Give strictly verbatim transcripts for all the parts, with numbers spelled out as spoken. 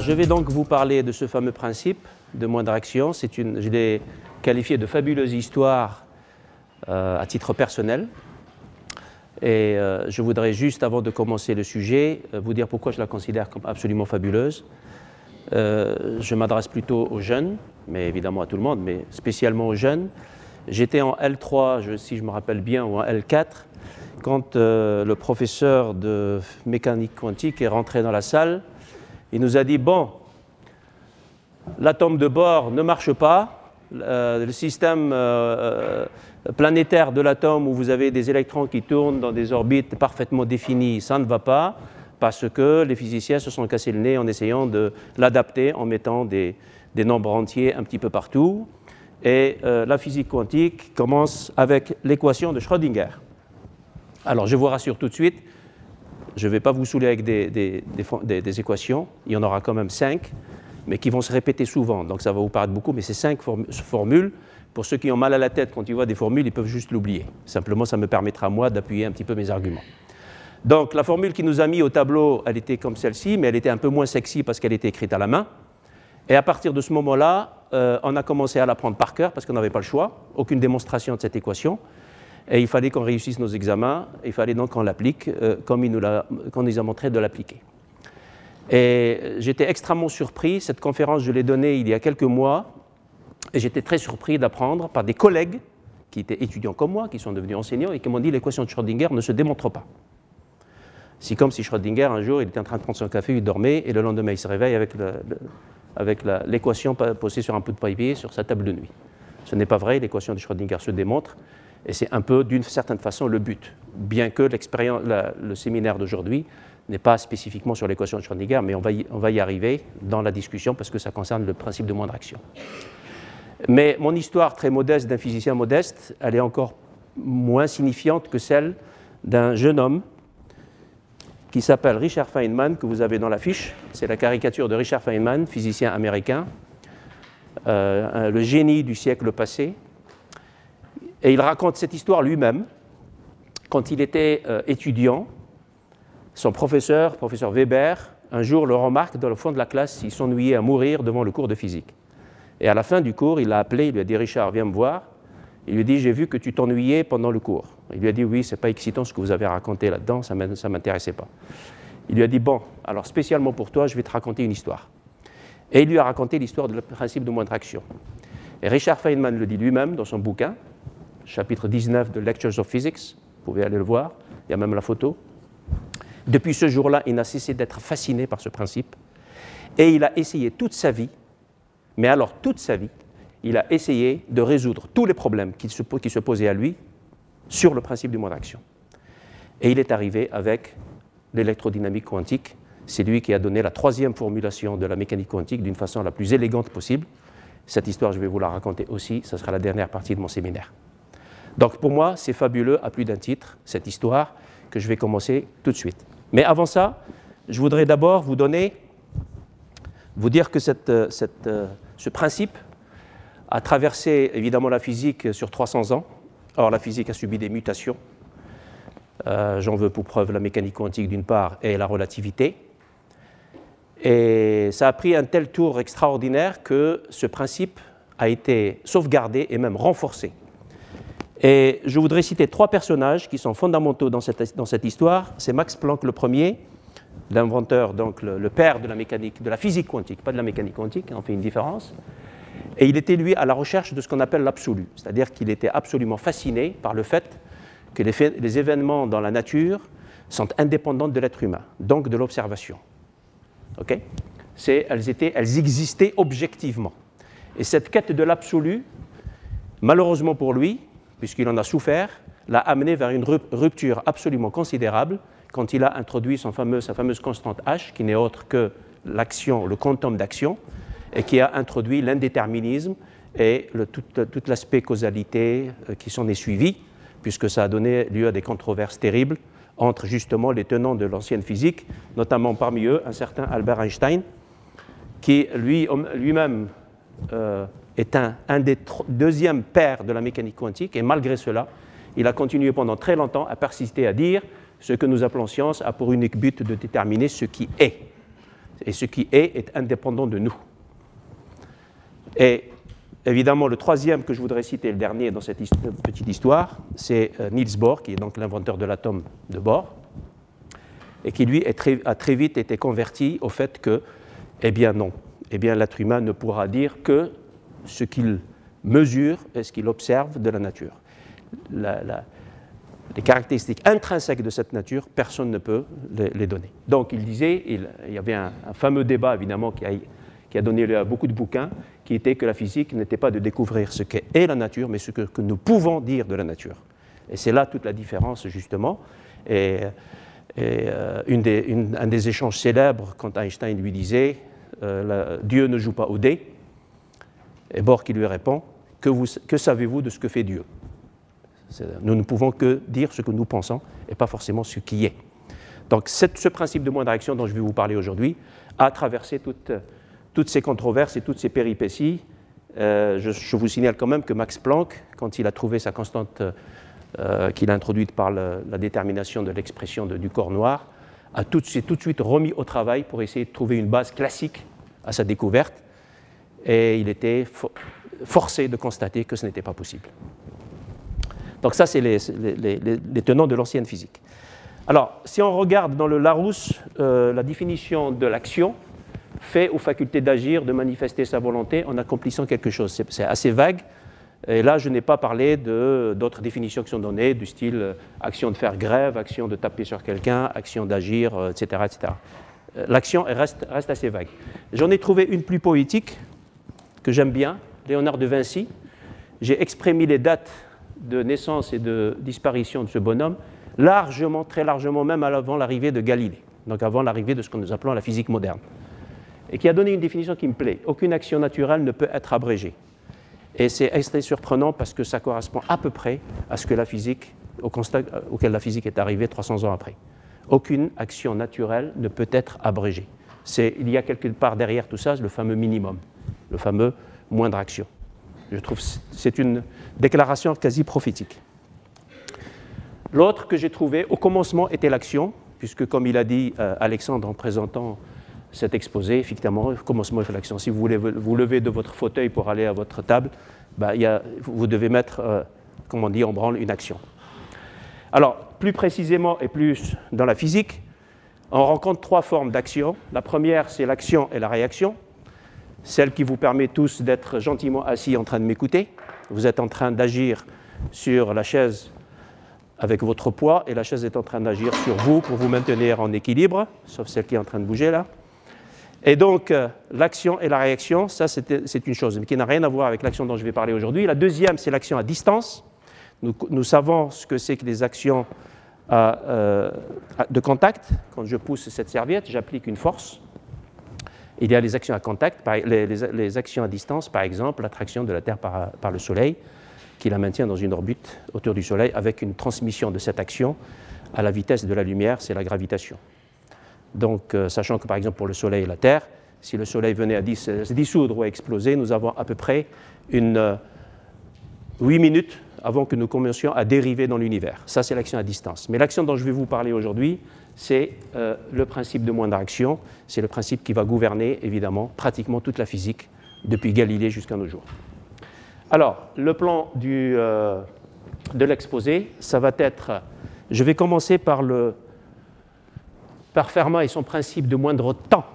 je vais donc vous parler de ce fameux principe de moindre action. C'est une, je l'ai qualifié de fabuleuse histoire euh, à titre personnel. Et euh, je voudrais juste, avant de commencer le sujet, euh, vous dire pourquoi je la considère comme absolument fabuleuse. Euh, je m'adresse plutôt aux jeunes, mais évidemment à tout le monde, mais spécialement aux jeunes. J'étais en L trois, je, si je me rappelle bien, ou en L quatre, quand euh, le professeur de mécanique quantique est rentré dans la salle. Il nous a dit, bon, l'atome de Bohr ne marche pas, euh, le système euh, planétaire de l'atome où vous avez des électrons qui tournent dans des orbites parfaitement définies, ça ne va pas, parce que les physiciens se sont cassés le nez en essayant de l'adapter en mettant des, des nombres entiers un petit peu partout. Et euh, la physique quantique commence avec l'équation de Schrödinger. Alors, je vous rassure tout de suite, je ne vais pas vous saouler avec des, des, des, des équations, il y en aura quand même cinq, mais qui vont se répéter souvent, donc ça va vous paraître beaucoup, mais ces cinq form formules, pour ceux qui ont mal à la tête quand ils voient des formules, ils peuvent juste l'oublier. Simplement, ça me permettra, moi, d'appuyer un petit peu mes arguments. Donc, la formule qui nous a mis au tableau, elle était comme celle-ci, mais elle était un peu moins sexy parce qu'elle était écrite à la main. Et à partir de ce moment-là, euh, on a commencé à l'apprendre par cœur parce qu'on n'avait pas le choix, aucune démonstration de cette équation. Et il fallait qu'on réussisse nos examens, il fallait donc qu'on l'applique euh, comme il nous a, qu'on nous a montré de l'appliquer. Et j'étais extrêmement surpris, cette conférence je l'ai donnée il y a quelques mois, et j'étais très surpris d'apprendre par des collègues qui étaient étudiants comme moi, qui sont devenus enseignants, et qui m'ont dit l'équation de Schrödinger ne se démontre pas. C'est comme si Schrödinger, un jour, il était en train de prendre son café, il dormait, et le lendemain il se réveille avec, le, le, avec la, l'équation posée sur un bout de papier sur sa table de nuit. Ce n'est pas vrai, l'équation de Schrödinger se démontre. Et c'est un peu, d'une certaine façon, le but. Bien que l'expérience, la, le séminaire d'aujourd'hui n'est pas spécifiquement sur l'équation de Schrödinger, mais on va, y, on va y arriver dans la discussion parce que ça concerne le principe de moindre action. Mais mon histoire très modeste d'un physicien modeste, elle est encore moins signifiante que celle d'un jeune homme qui s'appelle Richard Feynman, que vous avez dans l'affiche. C'est la caricature de Richard Feynman, physicien américain, euh, le génie du siècle passé. Et il raconte cette histoire lui-même. Quand il était euh, étudiant, son professeur, professeur Weber, un jour le remarque dans le fond de la classe, il s'ennuyait à mourir devant le cours de physique. Et à la fin du cours, il l'a appelé, il lui a dit « Richard, viens me voir ». Il lui a dit « J'ai vu que tu t'ennuyais pendant le cours ». Il lui a dit « Oui, ce n'est pas excitant ce que vous avez raconté là-dedans, ça ne m'intéressait pas ». Il lui a dit « Bon, alors spécialement pour toi, je vais te raconter une histoire ». Et il lui a raconté l'histoire du principe de moindre action. Et Richard Feynman le dit lui-même dans son bouquin, chapitre dix-neuf de Lectures of Physics, vous pouvez aller le voir, il y a même la photo. Depuis ce jour-là, il n'a cessé d'être fasciné par ce principe et il a essayé toute sa vie, mais alors toute sa vie, il a essayé de résoudre tous les problèmes qui se, qui se posaient à lui sur le principe du moindre action. Et il est arrivé avec l'électrodynamique quantique, c'est lui qui a donné la troisième formulation de la mécanique quantique d'une façon la plus élégante possible. Cette histoire, je vais vous la raconter aussi, ce sera la dernière partie de mon séminaire. Donc pour moi, c'est fabuleux à plus d'un titre, cette histoire, que je vais commencer tout de suite. Mais avant ça, je voudrais d'abord vous donner, vous dire que cette, cette, ce principe a traversé évidemment la physique sur trois cents ans. Or, la physique a subi des mutations. Euh, j'en veux pour preuve la mécanique quantique d'une part et la relativité. Et ça a pris un tel tour extraordinaire que ce principe a été sauvegardé et même renforcé. Et je voudrais citer trois personnages qui sont fondamentaux dans cette, dans cette histoire. C'est Max Planck le premier, l'inventeur, donc le, le père de la mécanique, de la physique quantique, pas de la mécanique quantique, on fait une différence. Et il était, lui, à la recherche de ce qu'on appelle l'absolu, c'est-à-dire qu'il était absolument fasciné par le fait que les, faits, les événements dans la nature sont indépendants de l'être humain, donc de l'observation. Okay ? C'est, elles, étaient, elles existaient objectivement. Et cette quête de l'absolu, malheureusement pour lui, puisqu'il en a souffert, l'a amené vers une rupture absolument considérable quand il a introduit son fameux, sa fameuse constante H, qui n'est autre que l'action, le quantum d'action, et qui a introduit l'indéterminisme et le, tout, tout l'aspect causalité qui s'en est suivi, puisque ça a donné lieu à des controverses terribles entre justement les tenants de l'ancienne physique, notamment parmi eux un certain Albert Einstein, qui lui, lui-même euh, est un, un des deuxièmes pères de la mécanique quantique, et malgré cela, il a continué pendant très longtemps à persister à dire ce que nous appelons science a pour unique but de déterminer ce qui est. Et ce qui est est indépendant de nous. Et évidemment, le troisième que je voudrais citer, le dernier dans cette petite histoire, c'est Niels Bohr, qui est donc l'inventeur de l'atome de Bohr, et qui, lui, est très, a très vite été converti au fait que, eh bien non, eh bien l'être humain ne pourra dire que ce qu'il mesure et ce qu'il observe de la nature. La, la, les caractéristiques intrinsèques de cette nature, personne ne peut les, les donner. Donc il disait, il, il y avait un, un fameux débat évidemment qui a, qui a donné lieu à beaucoup de bouquins, qui était que la physique n'était pas de découvrir ce qu'est la nature, mais ce que, que nous pouvons dire de la nature. Et c'est là toute la différence justement. Et, et euh, une des, une, un des échanges célèbres quand Einstein lui disait euh, « Dieu ne joue pas au dé », et Bohr qui lui répond « Que, vous, que savez-vous de ce que fait Dieu ?» Nous ne pouvons que dire ce que nous pensons et pas forcément ce qui est. Donc cette, ce principe de moindre action dont je vais vous parler aujourd'hui a traversé toute, toutes ces controverses et toutes ces péripéties. Euh, je, je vous signale quand même que Max Planck, quand il a trouvé sa constante euh, qu'il a introduite par le, la détermination de l'expression du corps noir, a tout, s'est tout de suite remis au travail pour essayer de trouver une base classique à sa découverte. Et il était for- forcé de constater que ce n'était pas possible. Donc ça, c'est les, les, les, les tenants de l'ancienne physique. Alors, si on regarde dans le Larousse, euh, la définition de l'action fait aux facultés d'agir, de manifester sa volonté en accomplissant quelque chose. C'est, c'est assez vague. Et là, je n'ai pas parlé de, d'autres définitions qui sont données, du style euh, action de faire grève, action de taper sur quelqu'un, action d'agir, euh, et cetera, et cetera. Euh, l'action reste, reste assez vague. J'en ai trouvé une plus poétique, que j'aime bien, Léonard de Vinci. J'ai exprimé les dates de naissance et de disparition de ce bonhomme, largement, très largement, même avant l'arrivée de Galilée, donc avant l'arrivée de ce que nous appelons la physique moderne, et qui a donné une définition qui me plaît. Aucune action naturelle ne peut être abrégée. Et c'est assez surprenant parce que ça correspond à peu près à ce que la physique, au constat auquel la physique est arrivée trois cents ans après. Aucune action naturelle ne peut être abrégée. C'est, il y a quelque part derrière tout ça le fameux minimum, le fameux moindre action. Je trouve que c'est une déclaration quasi prophétique. L'autre que j'ai trouvé, au commencement, était l'action, puisque comme il a dit euh, Alexandre en présentant cet exposé, effectivement, au commencement, il faut l'action. Si vous voulez vous lever de votre fauteuil pour aller à votre table, bah, y a, vous devez mettre, euh, comme on dit, en branle une action. Alors, plus précisément et plus dans la physique, on rencontre trois formes d'action. La première, c'est l'action et la réaction. Celle qui vous permet tous d'être gentiment assis en train de m'écouter. Vous êtes en train d'agir sur la chaise avec votre poids et la chaise est en train d'agir sur vous pour vous maintenir en équilibre, sauf celle qui est en train de bouger là. Et donc, euh, l'action et la réaction, ça c'est, c'est une chose, mais qui n'a rien à voir avec l'action dont je vais parler aujourd'hui. La deuxième, c'est l'action à distance. Nous, nous savons ce que c'est que les actions à, euh, de contact. Quand je pousse cette serviette, j'applique une force. Il y a les actions à contact, les, les, les actions à distance, par exemple, l'attraction de la Terre par, par le Soleil, qui la maintient dans une orbite autour du Soleil, avec une transmission de cette action à la vitesse de la lumière, c'est la gravitation. Donc, euh, sachant que, par exemple, pour le Soleil et la Terre, si le Soleil venait à dis, se dissoudre ou à exploser, nous avons à peu près une, euh, huit minutes avant que nous commencions à dériver dans l'univers. Ça, c'est l'action à distance. Mais l'action dont je vais vous parler aujourd'hui, c'est euh, le principe de moindre action. C'est le principe qui va gouverner, évidemment, pratiquement toute la physique, depuis Galilée jusqu'à nos jours. Alors, le plan du, euh, de l'exposé, ça va être... Je vais commencer par, le, par Fermat et son principe de moindre temps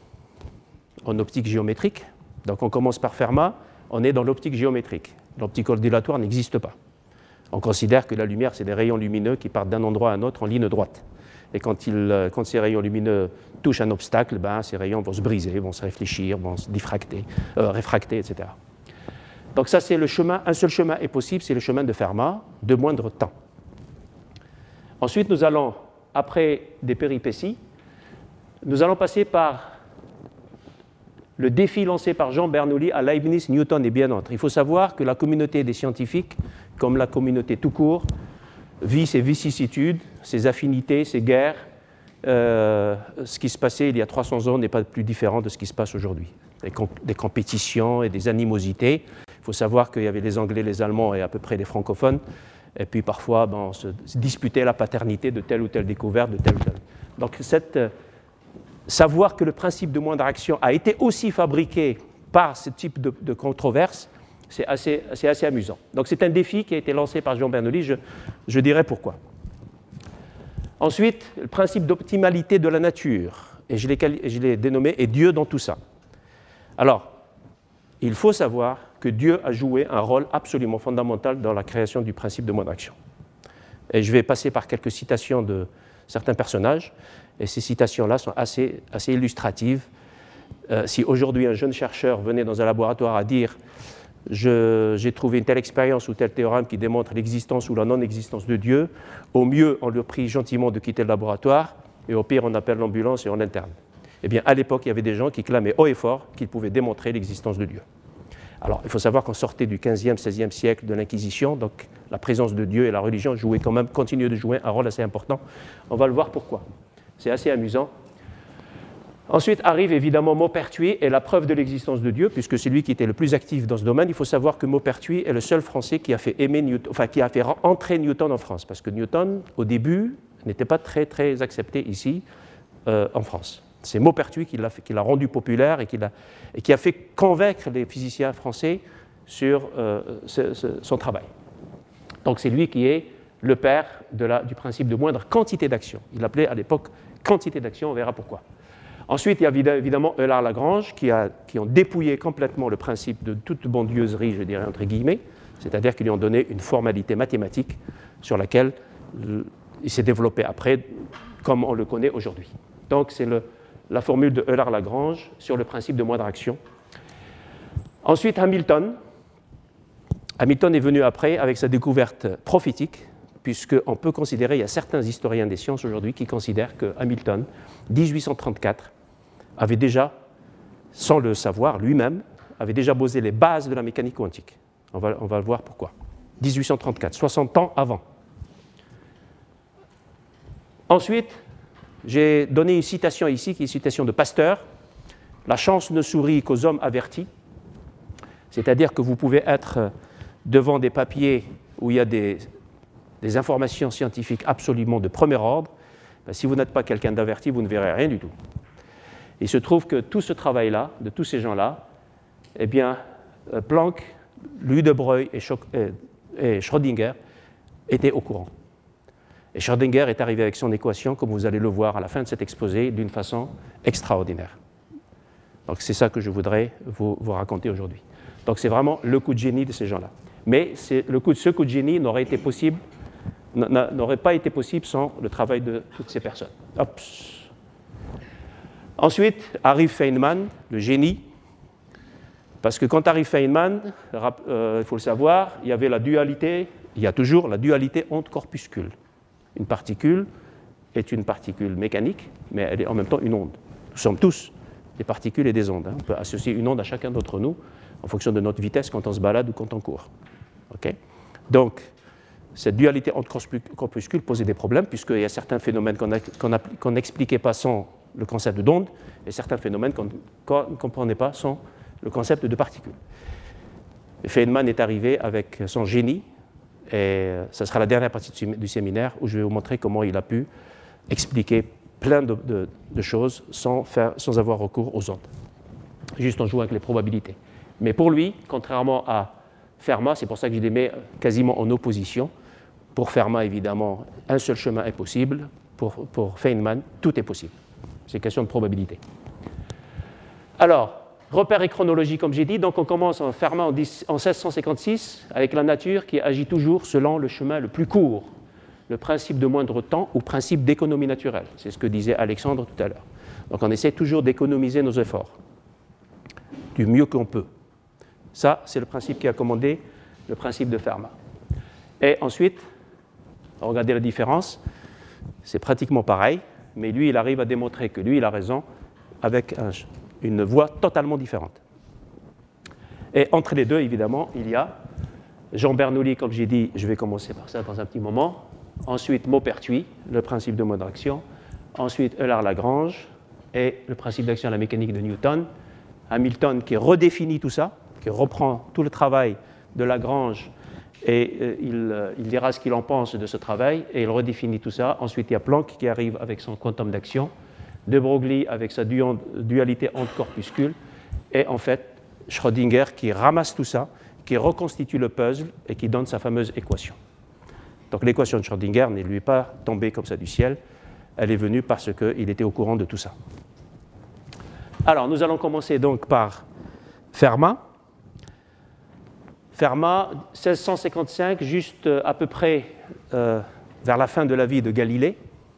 en optique géométrique. Donc, on commence par Fermat, on est dans l'optique géométrique. L'optique ondulatoire n'existe pas. On considère que la lumière, c'est des rayons lumineux qui partent d'un endroit à un autre en ligne droite. Et quand, il, quand ces rayons lumineux touchent un obstacle, ben, ces rayons vont se briser, vont se réfléchir, vont se diffracter, euh, réfracter, et cetera. Donc ça, c'est le chemin, un seul chemin est possible, c'est le chemin de Fermat, de moindre temps. Ensuite, nous allons, après des péripéties, nous allons passer par le défi lancé par Jean Bernoulli à Leibniz, Newton et bien d'autres. Il faut savoir que la communauté des scientifiques, comme la communauté tout court, vit ses vicissitudes, ses affinités, ses guerres. Euh, ce qui se passait il y a trois cents ans n'est pas plus différent de ce qui se passe aujourd'hui. Des, comp- des compétitions et des animosités. Il faut savoir qu'il y avait les Anglais, les Allemands et à peu près les francophones. Et puis parfois, ben, on se disputait la paternité de telle ou telle découverte, de telle ou telle. Donc cette, savoir que le principe de moindre action a été aussi fabriqué par ce type de, de controverse, c'est assez, c'est assez amusant. Donc c'est un défi qui a été lancé par Jean Bernoulli, je, je dirai pourquoi. Ensuite, le principe d'optimalité de la nature, et je l'ai, je l'ai dénommé « et Dieu dans tout ça ». Alors, il faut savoir que Dieu a joué un rôle absolument fondamental dans la création du principe de moindre action. Et je vais passer par quelques citations de certains personnages, et ces citations-là sont assez, assez illustratives. Euh, si aujourd'hui un jeune chercheur venait dans un laboratoire à dire « j'ai trouvé une telle expérience ou tel théorème qui démontre l'existence ou la non-existence de Dieu », au mieux, on lui prie gentiment de quitter le laboratoire, et au pire, on appelle l'ambulance et on l'interne. Eh bien, à l'époque, il y avait des gens qui clamaient haut et fort qu'ils pouvaient démontrer l'existence de Dieu. Alors, il faut savoir qu'on sortait du quinzième, seizième siècle de l'Inquisition, donc la présence de Dieu et la religion jouaient quand même, continuaient de jouer un rôle assez important. On va le voir pourquoi. C'est assez amusant. Ensuite arrive évidemment Maupertuis et la preuve de l'existence de Dieu, puisque c'est lui qui était le plus actif dans ce domaine. Il faut savoir que Maupertuis est le seul Français qui a fait aimer Newton, enfin qui a fait entrer Newton en France, parce que Newton, au début, n'était pas très très accepté ici euh, en France. C'est Maupertuis qui l'a, qui l'a rendu populaire et qui, l'a, et qui a fait convaincre les physiciens français sur euh, ce, ce, son travail. Donc c'est lui qui est le père de la, du principe de moindre quantité d'action. Il l'appelait à l'époque quantité d'action, on verra pourquoi. Ensuite, il y a évidemment Eulard-Lagrange qui, a, qui ont dépouillé complètement le principe de toute bondieuserie, je dirais entre guillemets, c'est-à-dire qu'ils lui ont donné une formalité mathématique sur laquelle il s'est développé après, comme on le connaît aujourd'hui. Donc c'est le, la formule de Eulard-Lagrange sur le principe de moindre action. Ensuite, Hamilton. Hamilton est venu après avec sa découverte prophétique, puisqu'on peut considérer, il y a certains historiens des sciences aujourd'hui qui considèrent que Hamilton, dix-huit cent trente-quatre, avait déjà, sans le savoir lui-même, avait déjà posé les bases de la mécanique quantique. On va, on va le voir pourquoi. dix-huit cent trente-quatre, soixante ans avant. Ensuite, j'ai donné une citation ici, qui est une citation de Pasteur. « La chance ne sourit qu'aux hommes avertis », c'est-à-dire que vous pouvez être devant des papiers où il y a des, des informations scientifiques absolument de premier ordre. Ben, si vous n'êtes pas quelqu'un d'averti, vous ne verrez rien du tout. Il se trouve que tout ce travail-là, de tous ces gens-là, eh bien, Planck, Louis de Broglie et, et Schrödinger étaient au courant. Et Schrödinger est arrivé avec son équation, comme vous allez le voir à la fin de cet exposé, d'une façon extraordinaire. Donc c'est ça que je voudrais vous, vous raconter aujourd'hui. Donc c'est vraiment le coup de génie de ces gens-là. Mais le coup de, ce coup de génie n'aurait été possible, n'aurait pas été possible sans le travail de toutes ces personnes. Hop. Ensuite arrive Feynman, le génie, parce que quand arrive Feynman, euh, il faut le savoir, il y avait la dualité, il y a toujours la dualité onde-corpuscule. Une particule est une particule mécanique, mais elle est en même temps une onde. Nous sommes tous des particules et des ondes. Hein. On peut associer une onde à chacun d'entre nous en fonction de notre vitesse quand on se balade ou quand on court. Okay? Donc, cette dualité onde-corpuscule posait des problèmes, puisqu'il y a certains phénomènes qu'on n'expliquait pas sans le concept d'onde, et certains phénomènes qu'on ne comprenait pas sans le concept de particules. Et Feynman est arrivé avec son génie, et ce sera la dernière partie du séminaire où je vais vous montrer comment il a pu expliquer plein de, de, de choses sans, faire, sans avoir recours aux ondes, juste en jouant avec les probabilités. Mais pour lui, contrairement à Fermat, c'est pour ça que je les mets quasiment en opposition. Pour Fermat, évidemment, un seul chemin est possible. Pour, pour Feynman, tout est possible. C'est une question de probabilité. Alors, repères et chronologie, comme j'ai dit. Donc, on commence en Fermat en, dix, en seize cent cinquante-six avec la nature qui agit toujours selon le chemin le plus court, le principe de moindre temps ou principe d'économie naturelle. C'est ce que disait Alexandre tout à l'heure. Donc, on essaie toujours d'économiser nos efforts du mieux qu'on peut. Ça, c'est le principe qui a commandé le principe de Fermat. Et ensuite, regardez la différence, c'est pratiquement pareil, mais lui, il arrive à démontrer que lui, il a raison avec un, une voie totalement différente. Et entre les deux, évidemment, il y a Jean Bernoulli, comme j'ai dit, je vais commencer par ça dans un petit moment, ensuite Maupertuis, le principe de moindre action, ensuite Eulard-Lagrange et le principe d'action à la mécanique de Newton, Hamilton qui redéfinit tout ça, qui reprend tout le travail de Lagrange et euh, il, euh, il dira ce qu'il en pense de ce travail et il redéfinit tout ça. Ensuite, il y a Planck qui arrive avec son quantum d'action de Broglie avec sa dualité onde-corpuscule, et en fait Schrödinger qui ramasse tout ça, qui reconstitue le puzzle et qui donne sa fameuse équation. Donc l'équation de Schrödinger ne lui est pas tombée comme ça du ciel, elle est venue parce qu'il était au courant de tout ça. Alors nous allons commencer donc par Fermat. Fermat, seize cent cinquante-cinq, juste à peu près euh, vers la fin de la vie de Galilée,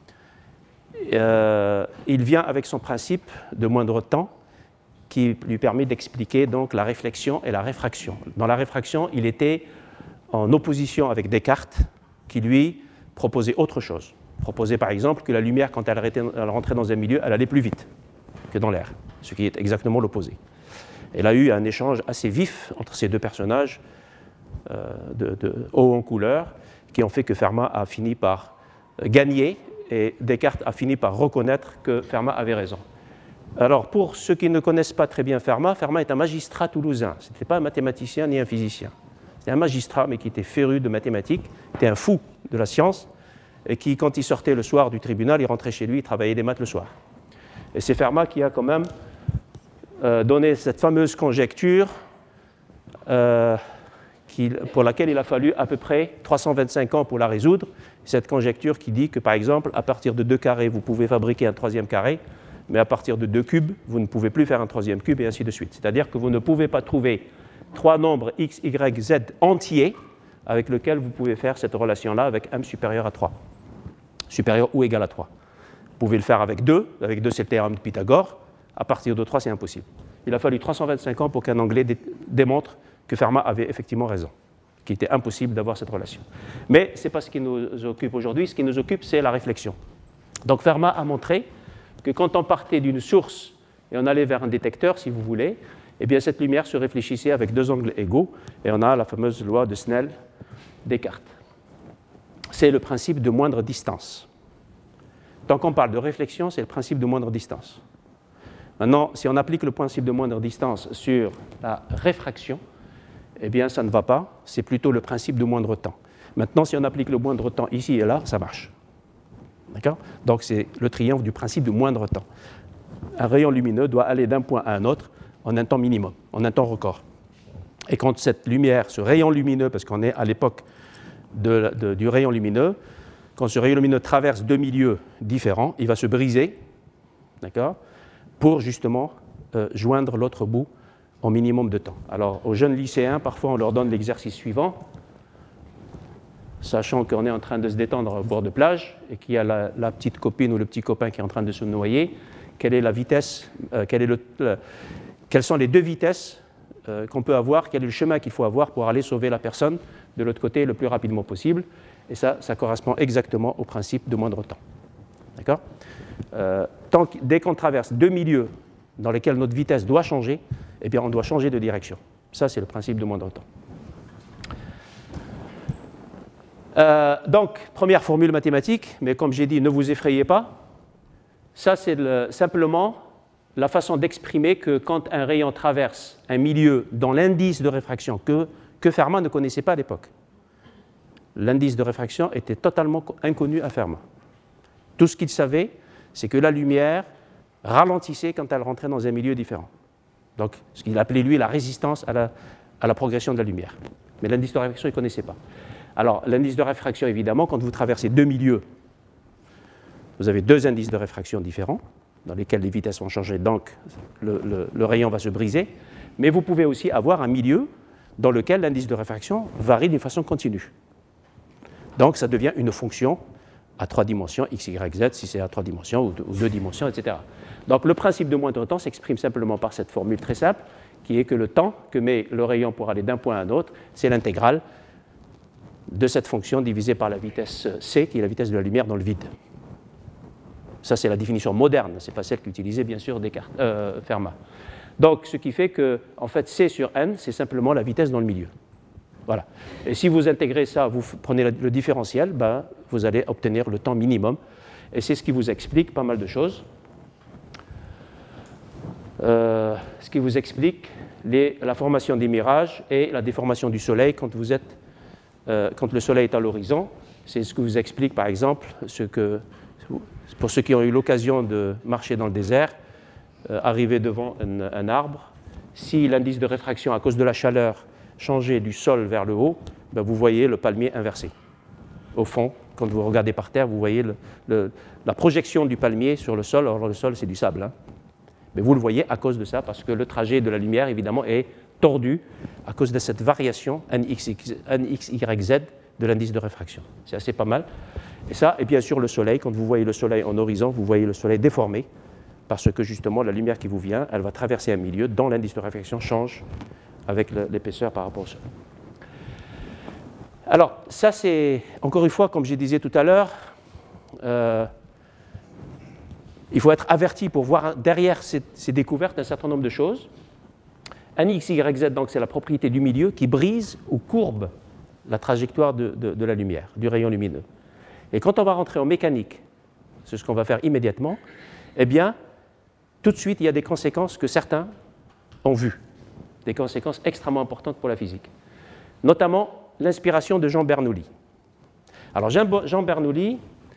euh, il vient avec son principe de moindre temps qui lui permet d'expliquer donc la réflexion et la réfraction. Dans la réfraction, il était en opposition avec Descartes, qui lui proposait autre chose. Proposait par exemple que la lumière, quand elle, arrêtait, elle rentrait dans un milieu, elle allait plus vite que dans l'air, ce qui est exactement l'opposé. Il a eu un échange assez vif entre ces deux personnages euh, de, de haut en couleur qui ont fait que Fermat a fini par gagner et Descartes a fini par reconnaître que Fermat avait raison. Alors, pour ceux qui ne connaissent pas très bien Fermat, Fermat est un magistrat toulousain. Ce n'était pas un mathématicien ni un physicien. C'était un magistrat, mais qui était féru de mathématiques, était un fou de la science, et qui, quand il sortait le soir du tribunal, il rentrait chez lui, il travaillait des maths le soir. Et c'est Fermat qui a quand même euh, donné cette fameuse conjecture euh, qui, pour laquelle il a fallu à peu près trois cent vingt-cinq ans pour la résoudre. Cette conjecture qui dit que, par exemple, à partir de deux carrés, vous pouvez fabriquer un troisième carré, mais à partir de deux cubes, vous ne pouvez plus faire un troisième cube, et ainsi de suite. C'est-à-dire que vous ne pouvez pas trouver trois nombres x, y, z entiers avec lesquels vous pouvez faire cette relation-là avec m supérieur à trois, supérieur ou égal à trois. Vous pouvez le faire avec deux, avec deux c'est le théorème de Pythagore, à partir de trois c'est impossible. Il a fallu trois cent vingt-cinq ans pour qu'un Anglais dé démontre que Fermat avait effectivement raison, qu'il était impossible d'avoir cette relation. Mais ce n'est pas ce qui nous occupe aujourd'hui, ce qui nous occupe c'est la réflexion. Donc Fermat a montré que quand on partait d'une source et on allait vers un détecteur, si vous voulez, eh bien cette lumière se réfléchissait avec deux angles égaux, et on a la fameuse loi de Snell-Descartes. C'est le principe de moindre distance. Tant qu'on parle de réflexion, c'est le principe de moindre distance. Maintenant, si on applique le principe de moindre distance sur la réfraction, eh bien ça ne va pas, c'est plutôt le principe de moindre temps. Maintenant, si on applique le moindre temps ici et là, ça marche. D'accord ? Donc c'est le triomphe du principe de moindre temps. Un rayon lumineux doit aller d'un point à un autre en un temps minimum, en un temps record. Et quand cette lumière, ce rayon lumineux, parce qu'on est à l'époque de, de, du rayon lumineux, quand ce rayon lumineux traverse deux milieux différents, il va se briser, d'accord, pour justement euh, joindre l'autre bout en minimum de temps. Alors aux jeunes lycéens, parfois on leur donne l'exercice suivant, sachant qu'on est en train de se détendre au bord de plage et qu'il y a la, la petite copine ou le petit copain qui est en train de se noyer, quelle est la vitesse, euh, quel est le, le, quelles sont les deux vitesses euh, qu'on peut avoir, quel est le chemin qu'il faut avoir pour aller sauver la personne de l'autre côté le plus rapidement possible. Et ça, ça correspond exactement au principe de moindre temps. D'accord ? euh, tant que, Dès qu'on traverse deux milieux dans lesquels notre vitesse doit changer, eh bien on doit changer de direction. Ça, c'est le principe de moindre temps. Euh, donc, première formule mathématique, mais comme j'ai dit, ne vous effrayez pas. Ça, c'est le, simplement la façon d'exprimer que quand un rayon traverse un milieu dont l'indice de réfraction, que, que Fermat ne connaissait pas à l'époque, l'indice de réfraction était totalement inconnu à Fermat. Tout ce qu'il savait, c'est que la lumière ralentissait quand elle rentrait dans un milieu différent. Donc, ce qu'il appelait, lui, la résistance à la, à la progression de la lumière. Mais l'indice de réfraction, il ne connaissait pas. Alors, l'indice de réfraction, évidemment, quand vous traversez deux milieux, vous avez deux indices de réfraction différents, dans lesquels les vitesses vont changer, donc le, le, le rayon va se briser. Mais vous pouvez aussi avoir un milieu dans lequel l'indice de réfraction varie d'une façon continue. Donc, ça devient une fonction à trois dimensions, x, y, z, si c'est à trois dimensions ou deux, ou deux dimensions, et cetera. Donc, le principe de moindre temps s'exprime simplement par cette formule très simple, qui est que le temps que met le rayon pour aller d'un point à un autre, c'est l'intégrale de cette fonction divisée par la vitesse c, qui est la vitesse de la lumière dans le vide. Ça, c'est la définition moderne, ce n'est pas celle qu'utilisait bien sûr Descartes, euh, Fermat. Donc, ce qui fait que, en fait, c sur n, c'est simplement la vitesse dans le milieu. Voilà. Et si vous intégrez ça, vous prenez le différentiel, ben, vous allez obtenir le temps minimum. Et c'est ce qui vous explique pas mal de choses. Euh, ce qui vous explique les, la formation des mirages et la déformation du Soleil quand, vous êtes, euh, quand le Soleil est à l'horizon. C'est ce que vous explique, par exemple, ce que, pour ceux qui ont eu l'occasion de marcher dans le désert, euh, arriver devant un, un arbre, si l'indice de réfraction à cause de la chaleur changeait du sol vers le haut, ben vous voyez le palmier inversé. Au fond, quand vous regardez par terre, vous voyez le, le, la projection du palmier sur le sol. Alors le sol, c'est du sable. Hein. Mais vous le voyez à cause de ça, parce que le trajet de la lumière, évidemment, est tordu à cause de cette variation N X Y Z de l'indice de réfraction. C'est assez pas mal. Et ça, et bien sûr le soleil, quand vous voyez le soleil en horizon, vous voyez le soleil déformé, parce que justement la lumière qui vous vient, elle va traverser un milieu dont l'indice de réfraction change avec l'épaisseur par rapport au soleil. Alors, ça c'est, encore une fois, comme je disais tout à l'heure, euh, il faut être averti pour voir derrière ces, ces découvertes un certain nombre de choses. N X Y Z, donc c'est la propriété du milieu qui brise ou courbe la trajectoire de, de, de la lumière, du rayon lumineux. Et quand on va rentrer en mécanique, c'est ce qu'on va faire immédiatement, eh bien, tout de suite, il y a des conséquences que certains ont vues, des conséquences extrêmement importantes pour la physique, notamment l'inspiration de Jean Bernoulli. Alors, Jean, Jean Bernoulli,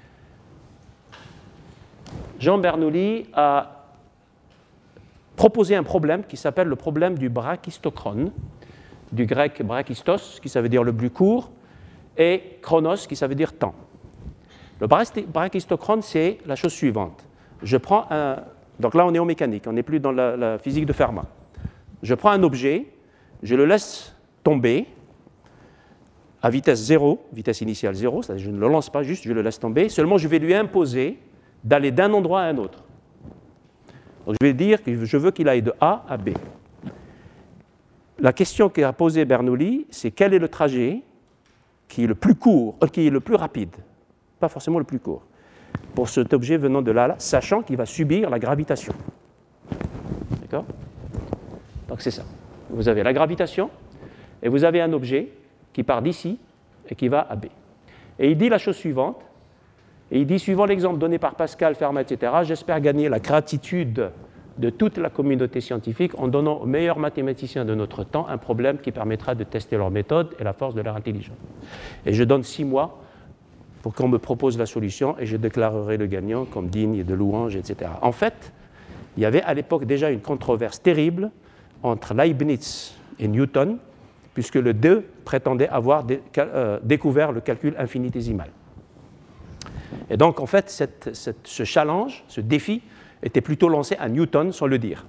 Jean Bernoulli a proposé un problème qui s'appelle le problème du brachistochrone, du grec brachistos, qui ça veut dire le plus court, et chronos, qui ça veut dire temps. Le brachistochrone, c'est la chose suivante. Je prends un... Donc là, on est en mécanique, on n'est plus dans la, la physique de Fermat. Je prends un objet, je le laisse tomber à vitesse zéro, vitesse initiale zéro, c'est-à-dire je ne le lance pas, juste je le laisse tomber, seulement je vais lui imposer d'aller d'un endroit à un autre. Donc je vais dire que je veux qu'il aille de A à B. La question qu'a posée Bernoulli, c'est quel est le trajet qui est le plus court, euh, qui est le plus rapide, pas forcément le plus court, pour cet objet venant de là, là sachant qu'il va subir la gravitation. D'accord? Donc c'est ça. Vous avez la gravitation et vous avez un objet qui part d'ici et qui va à B. Et il dit la chose suivante, et il dit, suivant l'exemple donné par Pascal, Fermat, et cetera, j'espère gagner la gratitude de toute la communauté scientifique en donnant aux meilleurs mathématiciens de notre temps un problème qui permettra de tester leur méthode et la force de leur intelligence. Et je donne six mois pour qu'on me propose la solution et je déclarerai le gagnant comme digne de louange, et cetera. En fait, il y avait à l'époque déjà une controverse terrible entre Leibniz et Newton, puisque les deux prétendaient avoir dé, euh, découvert le calcul infinitésimal. Et donc, en fait, cette, cette, ce challenge, ce défi, était plutôt lancé à Newton sans le dire.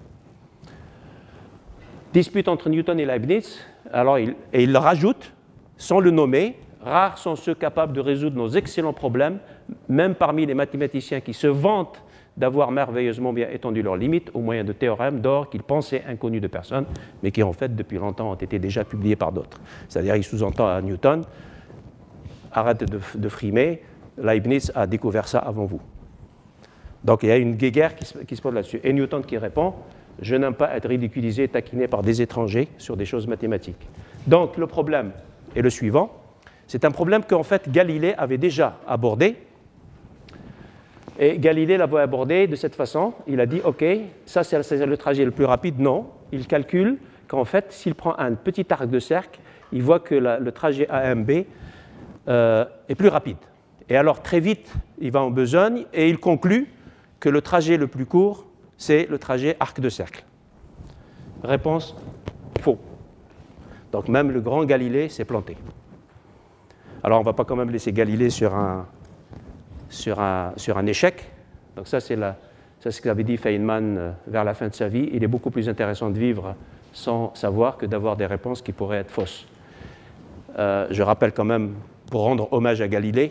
Dispute entre Newton et Leibniz, alors il, et il le rajoute, sans le nommer, rares sont ceux capables de résoudre nos excellents problèmes, même parmi les mathématiciens qui se vantent d'avoir merveilleusement bien étendu leurs limites au moyen de théorèmes d'or qu'ils pensaient inconnus de personne, mais qui en fait depuis longtemps ont été déjà publiés par d'autres. C'est-à-dire il sous-entend à Newton, arrête de, de frimer, Leibniz a découvert ça avant vous. Donc il y a une guéguerre qui se, qui se pose là-dessus. Et Newton qui répond, je n'aime pas être ridiculisé, taquiné par des étrangers sur des choses mathématiques. Donc le problème est le suivant, c'est un problème qu'en fait Galilée avait déjà abordé. Et Galilée l'avait abordé de cette façon, il a dit, ok, ça c'est le trajet le plus rapide, non. Il calcule qu'en fait, s'il prend un petit arc de cercle, il voit que la, le trajet A M B euh, est plus rapide. Et alors très vite, il va en besogne et il conclut que le trajet le plus court, c'est le trajet arc de cercle. Réponse, faux. Donc même le grand Galilée s'est planté. Alors on ne va pas quand même laisser Galilée sur un, sur un, sur un échec. Donc ça, c'est ce qu'avait dit Feynman euh, vers la fin de sa vie. Il est beaucoup plus intéressant de vivre sans savoir que d'avoir des réponses qui pourraient être fausses. Euh, je rappelle quand même, pour rendre hommage à Galilée,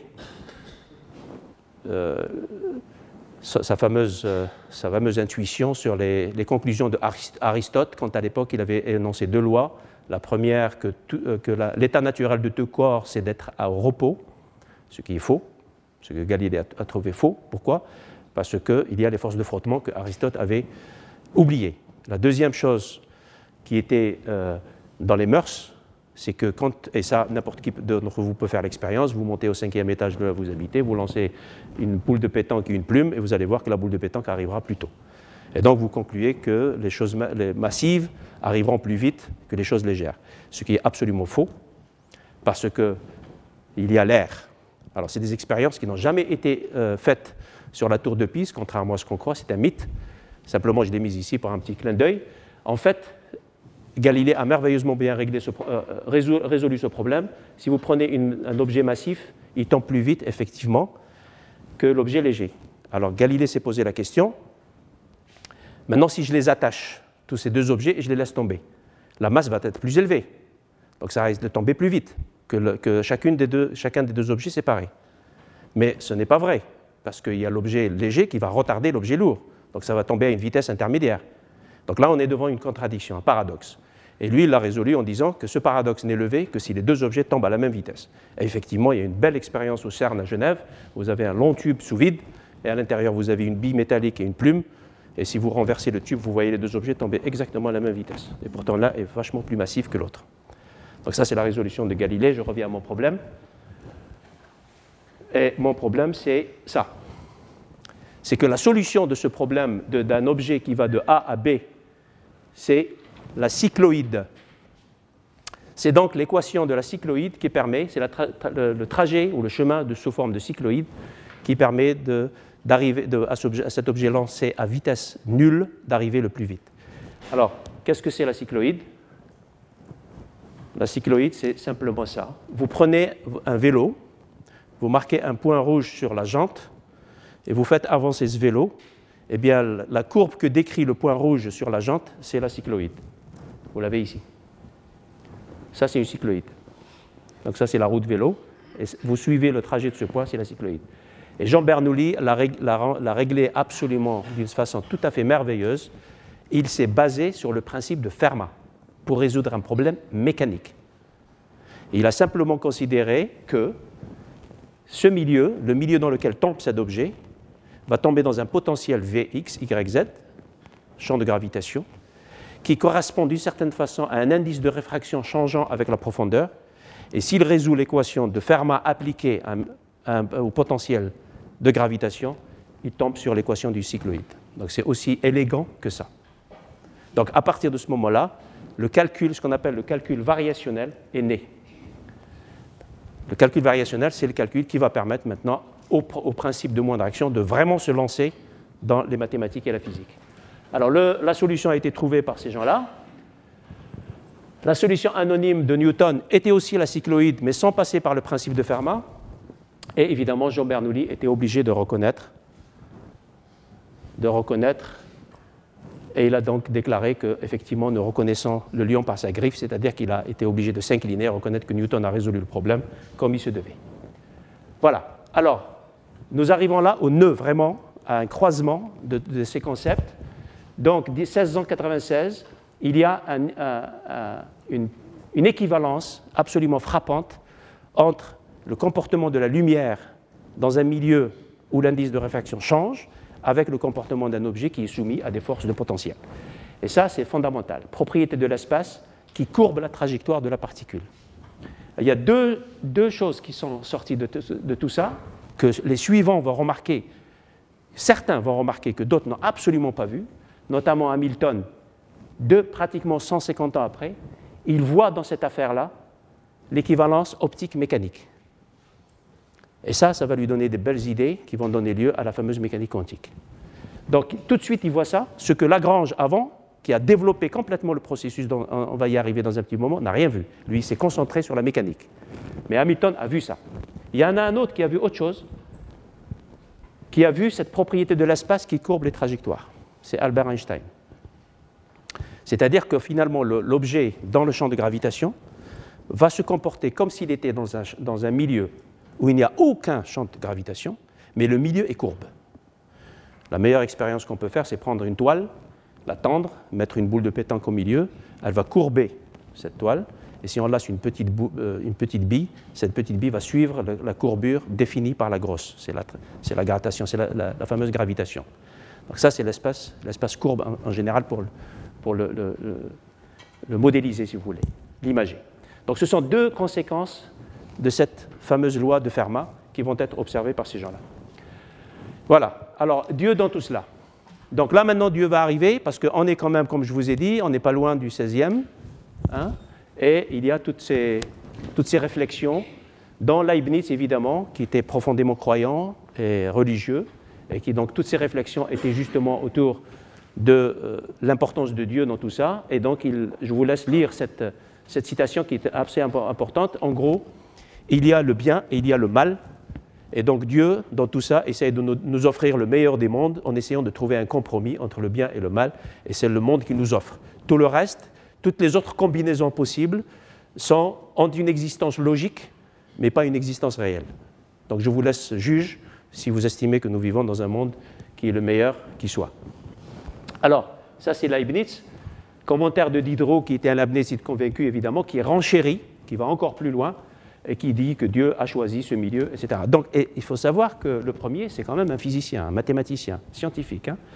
euh, sa, sa, fameuse, euh, sa fameuse intuition sur les, les conclusions d'Aristote, quand à l'époque il avait énoncé deux lois. La première, que, euh, que l'état naturel de tout corps, c'est d'être au repos, ce qui est faux, ce que Galilée a, a trouvé faux. Pourquoi? Parce qu'il y a les forces de frottement que Aristote avait oubliées. La deuxième chose qui était euh, dans les mœurs, c'est que quand, et ça n'importe qui d'entre vous peut faire l'expérience, vous montez au cinquième étage de là où vous habitez, vous lancez une boule de pétanque et une plume, et vous allez voir que la boule de pétanque arrivera plus tôt. Et donc vous concluez que les choses ma les massives arriveront plus vite que les choses légères. Ce qui est absolument faux, parce qu'il y a l'air Alors, c'est des expériences qui n'ont jamais été euh, faites sur la tour de Pise, contrairement à ce qu'on croit, c'est un mythe. Simplement, je l'ai mis ici pour un petit clin d'œil. En fait, Galilée a merveilleusement bien réglé ce, euh, résolu, résolu ce problème. Si vous prenez une, un objet massif, il tombe plus vite, effectivement, que l'objet léger. Alors, Galilée s'est posé la question, maintenant, si je les attache, tous ces deux objets, et je les laisse tomber, la masse va être plus élevée. Donc, ça risque de tomber plus vite que, le, que chacune des deux, chacun des deux objets séparés. Mais ce n'est pas vrai, parce qu'il y a l'objet léger qui va retarder l'objet lourd. Donc, ça va tomber à une vitesse intermédiaire. Donc là, on est devant une contradiction, un paradoxe. Et lui, il l'a résolu en disant que ce paradoxe n'est levé que si les deux objets tombent à la même vitesse. Et effectivement, il y a une belle expérience au CERN à Genève. Vous avez un long tube sous vide, et à l'intérieur, vous avez une bille métallique et une plume. Et si vous renversez le tube, vous voyez les deux objets tomber exactement à la même vitesse. Et pourtant, l'un est vachement plus massif que l'autre. Donc ça, c'est la résolution de Galilée. Je reviens à mon problème. Et mon problème, c'est ça. C'est que la solution de ce problème d'un objet qui va de A à B, c'est la cycloïde. C'est donc l'équation de la cycloïde qui permet, c'est tra le, le trajet ou le chemin de sous forme de cycloïde qui permet d'arriver à, à cet objet lancé à vitesse nulle d'arriver le plus vite. Alors, qu'est-ce que c'est la cycloïde? La cycloïde, c'est simplement ça. Vous prenez un vélo, vous marquez un point rouge sur la jante et vous faites avancer ce vélo. Eh bien, la courbe que décrit le point rouge sur la jante, c'est la cycloïde. Vous l'avez ici. Ça, c'est une cycloïde. Donc ça, c'est la roue de vélo. Et vous suivez le trajet de ce point, c'est la cycloïde. Et Jean Bernoulli l'a réglé absolument d'une façon tout à fait merveilleuse. Il s'est basé sur le principe de Fermat pour résoudre un problème mécanique. Et il a simplement considéré que ce milieu, le milieu dans lequel tombe cet objet, va tomber dans un potentiel V X, Y, Z, champ de gravitation, qui correspond d'une certaine façon à un indice de réfraction changeant avec la profondeur. Et s'il résout l'équation de Fermat appliquée à, à, à, au potentiel de gravitation, il tombe sur l'équation du cycloïde. Donc c'est aussi élégant que ça. Donc à partir de ce moment-là, le calcul, ce qu'on appelle le calcul variationnel, est né. Le calcul variationnel, c'est le calcul qui va permettre maintenant au, au principe de moindre action de vraiment se lancer dans les mathématiques et la physique. Alors, le, la solution a été trouvée par ces gens-là. La solution anonyme de Newton était aussi la cycloïde, mais sans passer par le principe de Fermat. Et évidemment, Jean Bernoulli était obligé de reconnaître, de reconnaître, et il a donc déclaré qu'effectivement, ne reconnaissant le lion par sa griffe, c'est-à-dire qu'il a été obligé de s'incliner et reconnaître que Newton a résolu le problème comme il se devait. Voilà. Alors, nous arrivons là au nœud, vraiment, à un croisement de, de ces concepts. Donc, dès mille six cent quatre-vingt-seize, il y a un, un, un, une, une équivalence absolument frappante entre le comportement de la lumière dans un milieu où l'indice de réfraction change avec le comportement d'un objet qui est soumis à des forces de potentiel. Et ça, c'est fondamental. Propriété de l'espace qui courbe la trajectoire de la particule. Il y a deux, deux choses qui sont sorties de, de tout ça, que les suivants vont remarquer, certains vont remarquer que d'autres n'ont absolument pas vu, notamment Hamilton, de pratiquement cent cinquante ans après, il voit dans cette affaire-là l'équivalence optique-mécanique. Et ça, ça va lui donner des belles idées qui vont donner lieu à la fameuse mécanique quantique. Donc, tout de suite, il voit ça. Ce que Lagrange, avant, qui a développé complètement le processus, dont on va y arriver dans un petit moment, n'a rien vu. Lui, il s'est concentré sur la mécanique. Mais Hamilton a vu ça. Il y en a un autre qui a vu autre chose, qui a vu cette propriété de l'espace qui courbe les trajectoires. C'est Albert Einstein. C'est-à-dire que finalement, l'objet dans le champ de gravitation va se comporter comme s'il était dans un, dans un milieu où il n'y a aucun champ de gravitation, mais le milieu est courbe. La meilleure expérience qu'on peut faire, c'est prendre une toile, la tendre, mettre une boule de pétanque au milieu, elle va courber cette toile, et si on lâche une petite, bou, euh, une petite bille, cette petite bille va suivre le, la courbure définie par la grosse. C'est la, la gravitation, c'est la, la, la fameuse gravitation. Donc ça, c'est l'espace, l'espace courbe en, en général pour, pour le, le, le, le modéliser, si vous voulez, l'imager. Donc ce sont deux conséquences de cette fameuse loi de Fermat qui vont être observées par ces gens-là. Voilà. Alors, Dieu dans tout cela. Donc là, maintenant, Dieu va arriver, parce qu'on est quand même, comme je vous ai dit, on n'est pas loin du seizième, hein, et il y a toutes ces, toutes ces réflexions dont Leibniz, évidemment, qui était profondément croyant et religieux, et qui, donc, toutes ses réflexions étaient justement autour de euh, l'importance de Dieu dans tout ça. Et donc, il, je vous laisse lire cette, cette citation qui est assez importante. En gros, il y a le bien et il y a le mal. Et donc, Dieu, dans tout ça, essaie de nous, nous offrir le meilleur des mondes en essayant de trouver un compromis entre le bien et le mal. Et c'est le monde qu'il nous offre. Tout le reste, toutes les autres combinaisons possibles sont, ont une existence logique, mais pas une existence réelle. Donc, je vous laisse juger si vous estimez que nous vivons dans un monde qui est le meilleur qui soit. Alors, ça c'est Leibniz, commentaire de Diderot, qui était un leibnizite convaincu, évidemment, qui renchérit, qui va encore plus loin, et qui dit que Dieu a choisi ce milieu, et cetera. Donc, et il faut savoir que le premier, c'est quand même un physicien, un mathématicien, scientifique. Hein.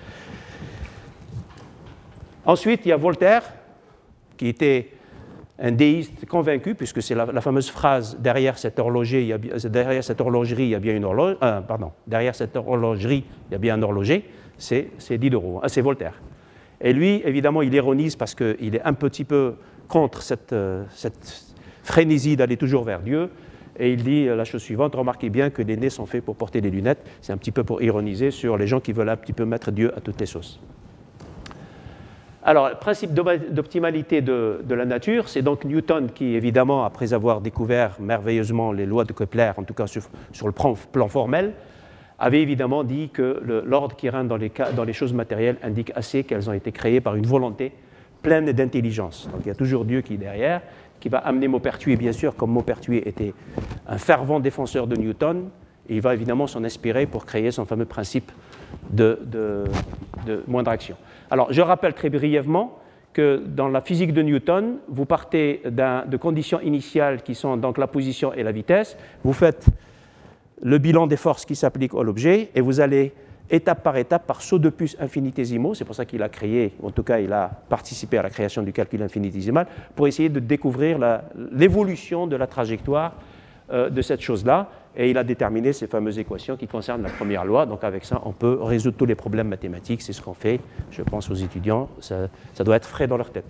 Ensuite, il y a Voltaire, qui était un déiste convaincu, puisque c'est la, la fameuse phrase « derrière cette horloger, il y a, derrière cette horlogerie, il y a bien une horloge euh, », pardon, « derrière cette horlogerie, il y a bien un horloger », c'est Diderot, hein, c'est Voltaire. Et lui, évidemment, il ironise parce qu'il est un petit peu contre cette, euh, cette frénésie d'aller toujours vers Dieu, et il dit la chose suivante: remarquez bien que les nez sont faits pour porter des lunettes. C'est un petit peu pour ironiser sur les gens qui veulent un petit peu mettre Dieu à toutes les sauces. Alors, le principe d'optimalité de, de la nature, c'est donc Newton qui, évidemment, après avoir découvert merveilleusement les lois de Kepler, en tout cas sur, sur le plan, plan formel, avait évidemment dit que l'ordre qui règne dans les, dans les choses matérielles indique assez qu'elles ont été créées par une volonté pleine d'intelligence. Donc il y a toujours Dieu qui est derrière, qui va amener Maupertuis, bien sûr, comme Maupertuis était un fervent défenseur de Newton, et il va évidemment s'en inspirer pour créer son fameux principe de, de, de moindre action. Alors, je rappelle très brièvement que dans la physique de Newton, vous partez de conditions initiales qui sont donc la position et la vitesse, vous faites le bilan des forces qui s'appliquent à l'objet, et vous allez étape par étape, par saut de puce infinitésimaux, c'est pour ça qu'il a créé, en tout cas il a participé à la création du calcul infinitésimal, pour essayer de découvrir l'évolution de la trajectoire euh, de cette chose-là, et il a déterminé ces fameuses équations qui concernent la première loi. Donc avec ça, on peut résoudre tous les problèmes mathématiques, c'est ce qu'on fait, je pense aux étudiants, ça, ça doit être frais dans leur tête.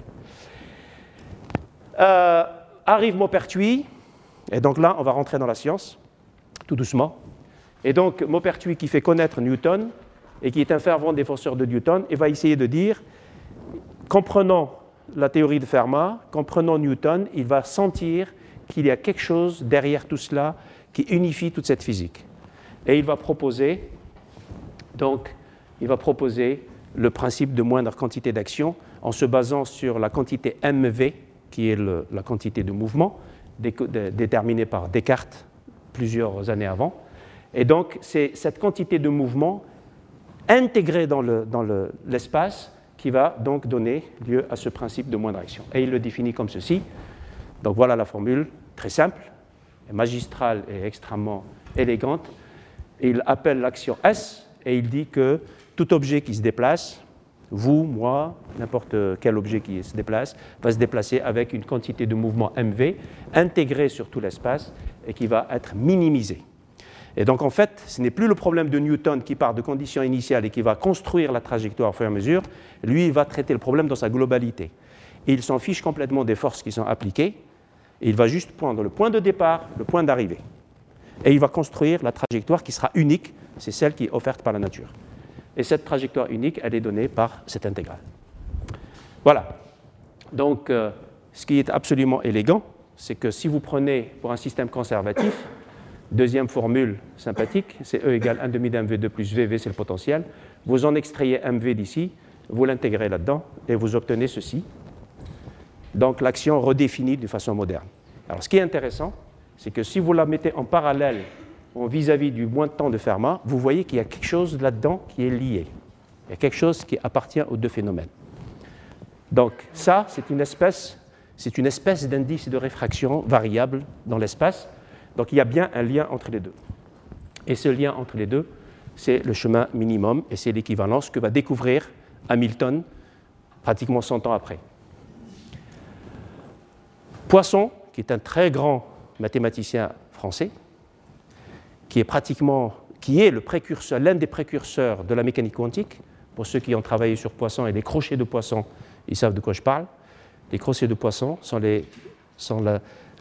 Euh, arrive Maupertuis, et donc là, on va rentrer dans la science, tout doucement. Et donc, Maupertuis qui fait connaître Newton et qui est un fervent défenseur de Newton, et va essayer de dire, comprenant la théorie de Fermat, comprenant Newton, il va sentir qu'il y a quelque chose derrière tout cela qui unifie toute cette physique. Et il va proposer, donc, il va proposer le principe de moindre quantité d'action en se basant sur la quantité M V, qui est le, la quantité de mouvement, dé, dé, déterminée par Descartes plusieurs années avant. Et donc, c'est cette quantité de mouvement intégrée dans l'espace le, dans qui va donc donner lieu à ce principe de moindre action. Et il le définit comme ceci. Donc voilà la formule, très simple, magistrale et extrêmement élégante. Et il appelle l'action S, et il dit que tout objet qui se déplace, vous, moi, n'importe quel objet qui se déplace, va se déplacer avec une quantité de mouvement M V intégrée sur tout l'espace et qui va être minimisée. Et donc, en fait, ce n'est plus le problème de Newton qui part de conditions initiales et qui va construire la trajectoire au fur et à mesure. Lui, il va traiter le problème dans sa globalité. Et il s'en fiche complètement des forces qui sont appliquées. Et il va juste prendre le point de départ, le point d'arrivée. Et il va construire la trajectoire qui sera unique. C'est celle qui est offerte par la nature. Et cette trajectoire unique, elle est donnée par cette intégrale. Voilà. Donc, euh, ce qui est absolument élégant, c'est que si vous prenez pour un système conservatif, deuxième formule sympathique, c'est E égale un demi d'M V deux plus V, V c'est le potentiel. Vous en extrayez M V d'ici, vous l'intégrez là-dedans et vous obtenez ceci. Donc l'action redéfinie de façon moderne. Alors ce qui est intéressant, c'est que si vous la mettez en parallèle vis-à-vis du moins de temps de Fermat, vous voyez qu'il y a quelque chose là-dedans qui est lié. Il y a quelque chose qui appartient aux deux phénomènes. Donc ça, c'est une espèce, c'est une espèce d'indice de réfraction variable dans l'espace. Donc il y a bien un lien entre les deux. Et ce lien entre les deux, c'est le chemin minimum et c'est l'équivalence que va découvrir Hamilton pratiquement cent ans après. Poisson, qui est un très grand mathématicien français, qui est pratiquement, qui est le précurseur, l'un des précurseurs de la mécanique quantique. Pour ceux qui ont travaillé sur Poisson et les crochets de Poisson, ils savent de quoi je parle. Les crochets de Poisson sont, les, sont la,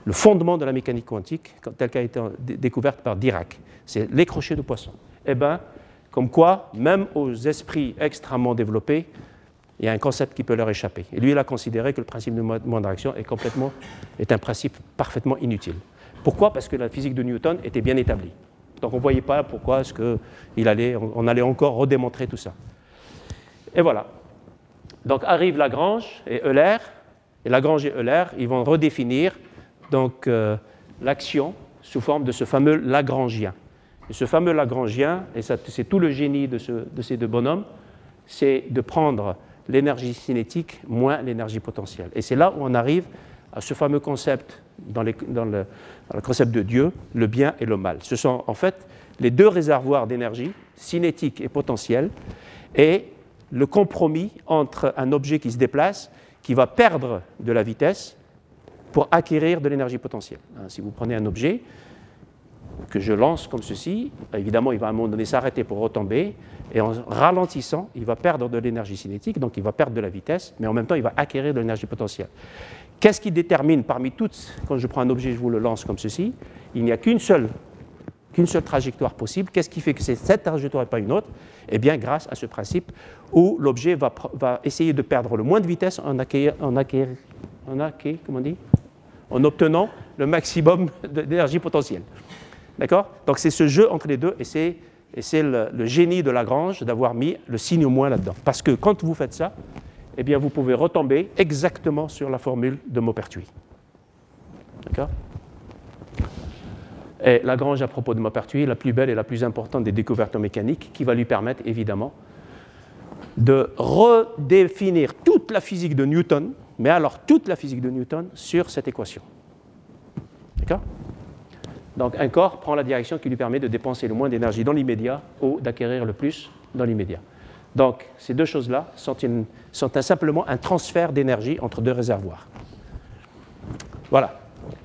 le fondement de la mécanique quantique, tel qu'a été découverte par Dirac. C'est les crochets de poisson. Eh bien, comme quoi, même aux esprits extrêmement développés, il y a un concept qui peut leur échapper. Et lui, il a considéré que le principe de moindre action est, complètement, est un principe parfaitement inutile. Pourquoi? Parce que la physique de Newton était bien établie. Donc on ne voyait pas pourquoi est-ce qu'il allait, on allait encore redémontrer tout ça. Et voilà. Donc arrivent Lagrange et Euler, et Lagrange et Euler, ils vont redéfinir donc, euh, l'action sous forme de ce fameux Lagrangien. Et ce fameux Lagrangien, et ça, c'est tout le génie de, ce, de ces deux bonhommes, c'est de prendre l'énergie cinétique moins l'énergie potentielle. Et c'est là où on arrive à ce fameux concept, dans, les, dans, le, dans le concept de Dieu, le bien et le mal. Ce sont en fait les deux réservoirs d'énergie, cinétique et potentielle, et le compromis entre un objet qui se déplace, qui va perdre de la vitesse pour acquérir de l'énergie potentielle. Si vous prenez un objet que je lance comme ceci, évidemment, il va à un moment donné s'arrêter pour retomber, et en ralentissant, il va perdre de l'énergie cinétique, donc il va perdre de la vitesse, mais en même temps, il va acquérir de l'énergie potentielle. Qu'est-ce qui détermine parmi toutes, quand je prends un objet, je vous le lance comme ceci, il n'y a qu'une seule, qu'une seule trajectoire possible. Qu'est-ce qui fait que c'est cette trajectoire et pas une autre? Eh bien, grâce à ce principe où l'objet va, va essayer de perdre le moins de vitesse en, acquérir, en, acquérir, en, acquérir, comment on dit en obtenant le maximum d'énergie potentielle. D'accord? Donc c'est ce jeu entre les deux, et c'est, et c'est le, le génie de Lagrange d'avoir mis le signe moins là-dedans. Parce que quand vous faites ça, eh bien vous pouvez retomber exactement sur la formule de Maupertuis. D'accord? Et Lagrange, à propos de Maupertuis, la plus belle et la plus importante des découvertes en mécanique, qui va lui permettre, évidemment, de redéfinir toute la physique de Newton, mais alors toute la physique de Newton, sur cette équation. D'accord? Donc un corps prend la direction qui lui permet de dépenser le moins d'énergie dans l'immédiat ou d'acquérir le plus dans l'immédiat. Donc ces deux choses-là sont, une, sont un, simplement un transfert d'énergie entre deux réservoirs. Voilà.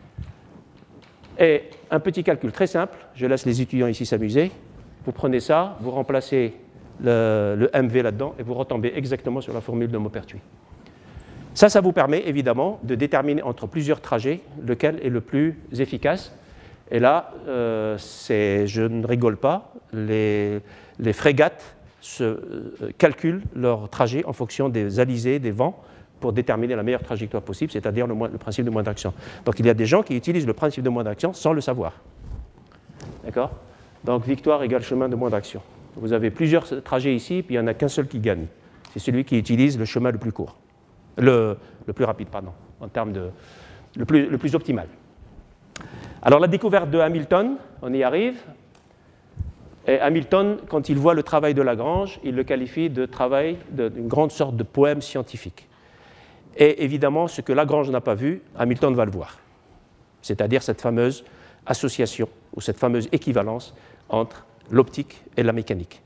Et un petit calcul très simple, je laisse les étudiants ici s'amuser. Vous prenez ça, vous remplacez le, le M V là-dedans et vous retombez exactement sur la formule de Maupertuis. Ça, ça vous permet évidemment de déterminer entre plusieurs trajets lequel est le plus efficace. Et là, euh, c'est, je ne rigole pas, les, les frégates se, euh, calculent leur trajet en fonction des alizés, des vents, pour déterminer la meilleure trajectoire possible, c'est-à-dire le, le principe de moindre action. Donc il y a des gens qui utilisent le principe de moindre action sans le savoir. D'accord? Donc victoire égale chemin de moindre action. Vous avez plusieurs trajets ici, puis il n'y en a qu'un seul qui gagne. C'est celui qui utilise le chemin le plus court. Le, le plus rapide, pardon, en termes de... le plus, le plus optimal. Alors la découverte de Hamilton, on y arrive. Et Hamilton, quand il voit le travail de Lagrange, il le qualifie de travail, d'une grande sorte de poème scientifique. Et évidemment, ce que Lagrange n'a pas vu, Hamilton va le voir. C'est-à-dire cette fameuse association, ou cette fameuse équivalence entre l'optique et la mécanique.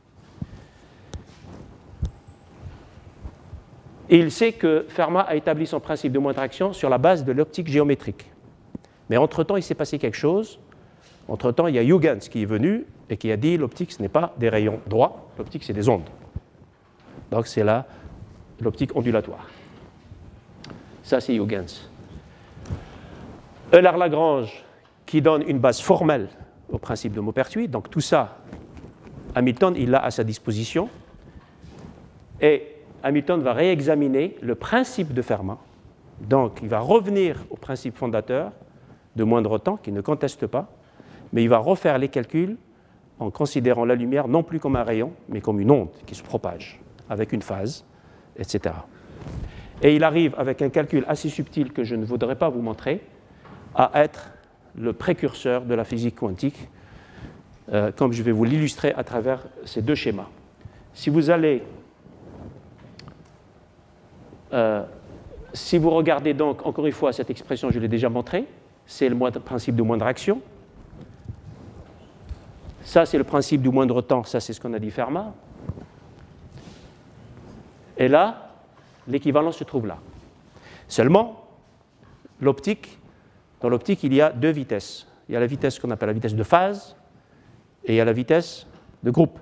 Et il sait que Fermat a établi son principe de moindre action sur la base de l'optique géométrique. Mais entre-temps, il s'est passé quelque chose. Entre-temps, il y a Huygens qui est venu et qui a dit l'optique, ce n'est pas des rayons droits, l'optique, c'est des ondes. Donc, c'est là l'optique ondulatoire. Ça, c'est Huygens. Euler-Lagrange, qui donne une base formelle au principe de Maupertuis. Donc, tout ça, Hamilton, il l'a à sa disposition. Et Hamilton va réexaminer le principe de Fermat. Donc, il va revenir au principe fondateur de moindre temps, qui ne conteste pas, mais il va refaire les calculs en considérant la lumière non plus comme un rayon, mais comme une onde qui se propage, avec une phase, et cetera. Et il arrive, avec un calcul assez subtil que je ne voudrais pas vous montrer, à être le précurseur de la physique quantique, euh, comme je vais vous l'illustrer à travers ces deux schémas. Si vous allez... Euh, si vous regardez donc, encore une fois, cette expression, je l'ai déjà montrée, c'est le principe de moindre action. Ça, c'est le principe du moindre temps, ça, c'est ce qu'on a dit Fermat. Et là, l'équivalence se trouve là. Seulement, l'optique, dans l'optique, il y a deux vitesses. Il y a la vitesse qu'on appelle la vitesse de phase et il y a la vitesse de groupe.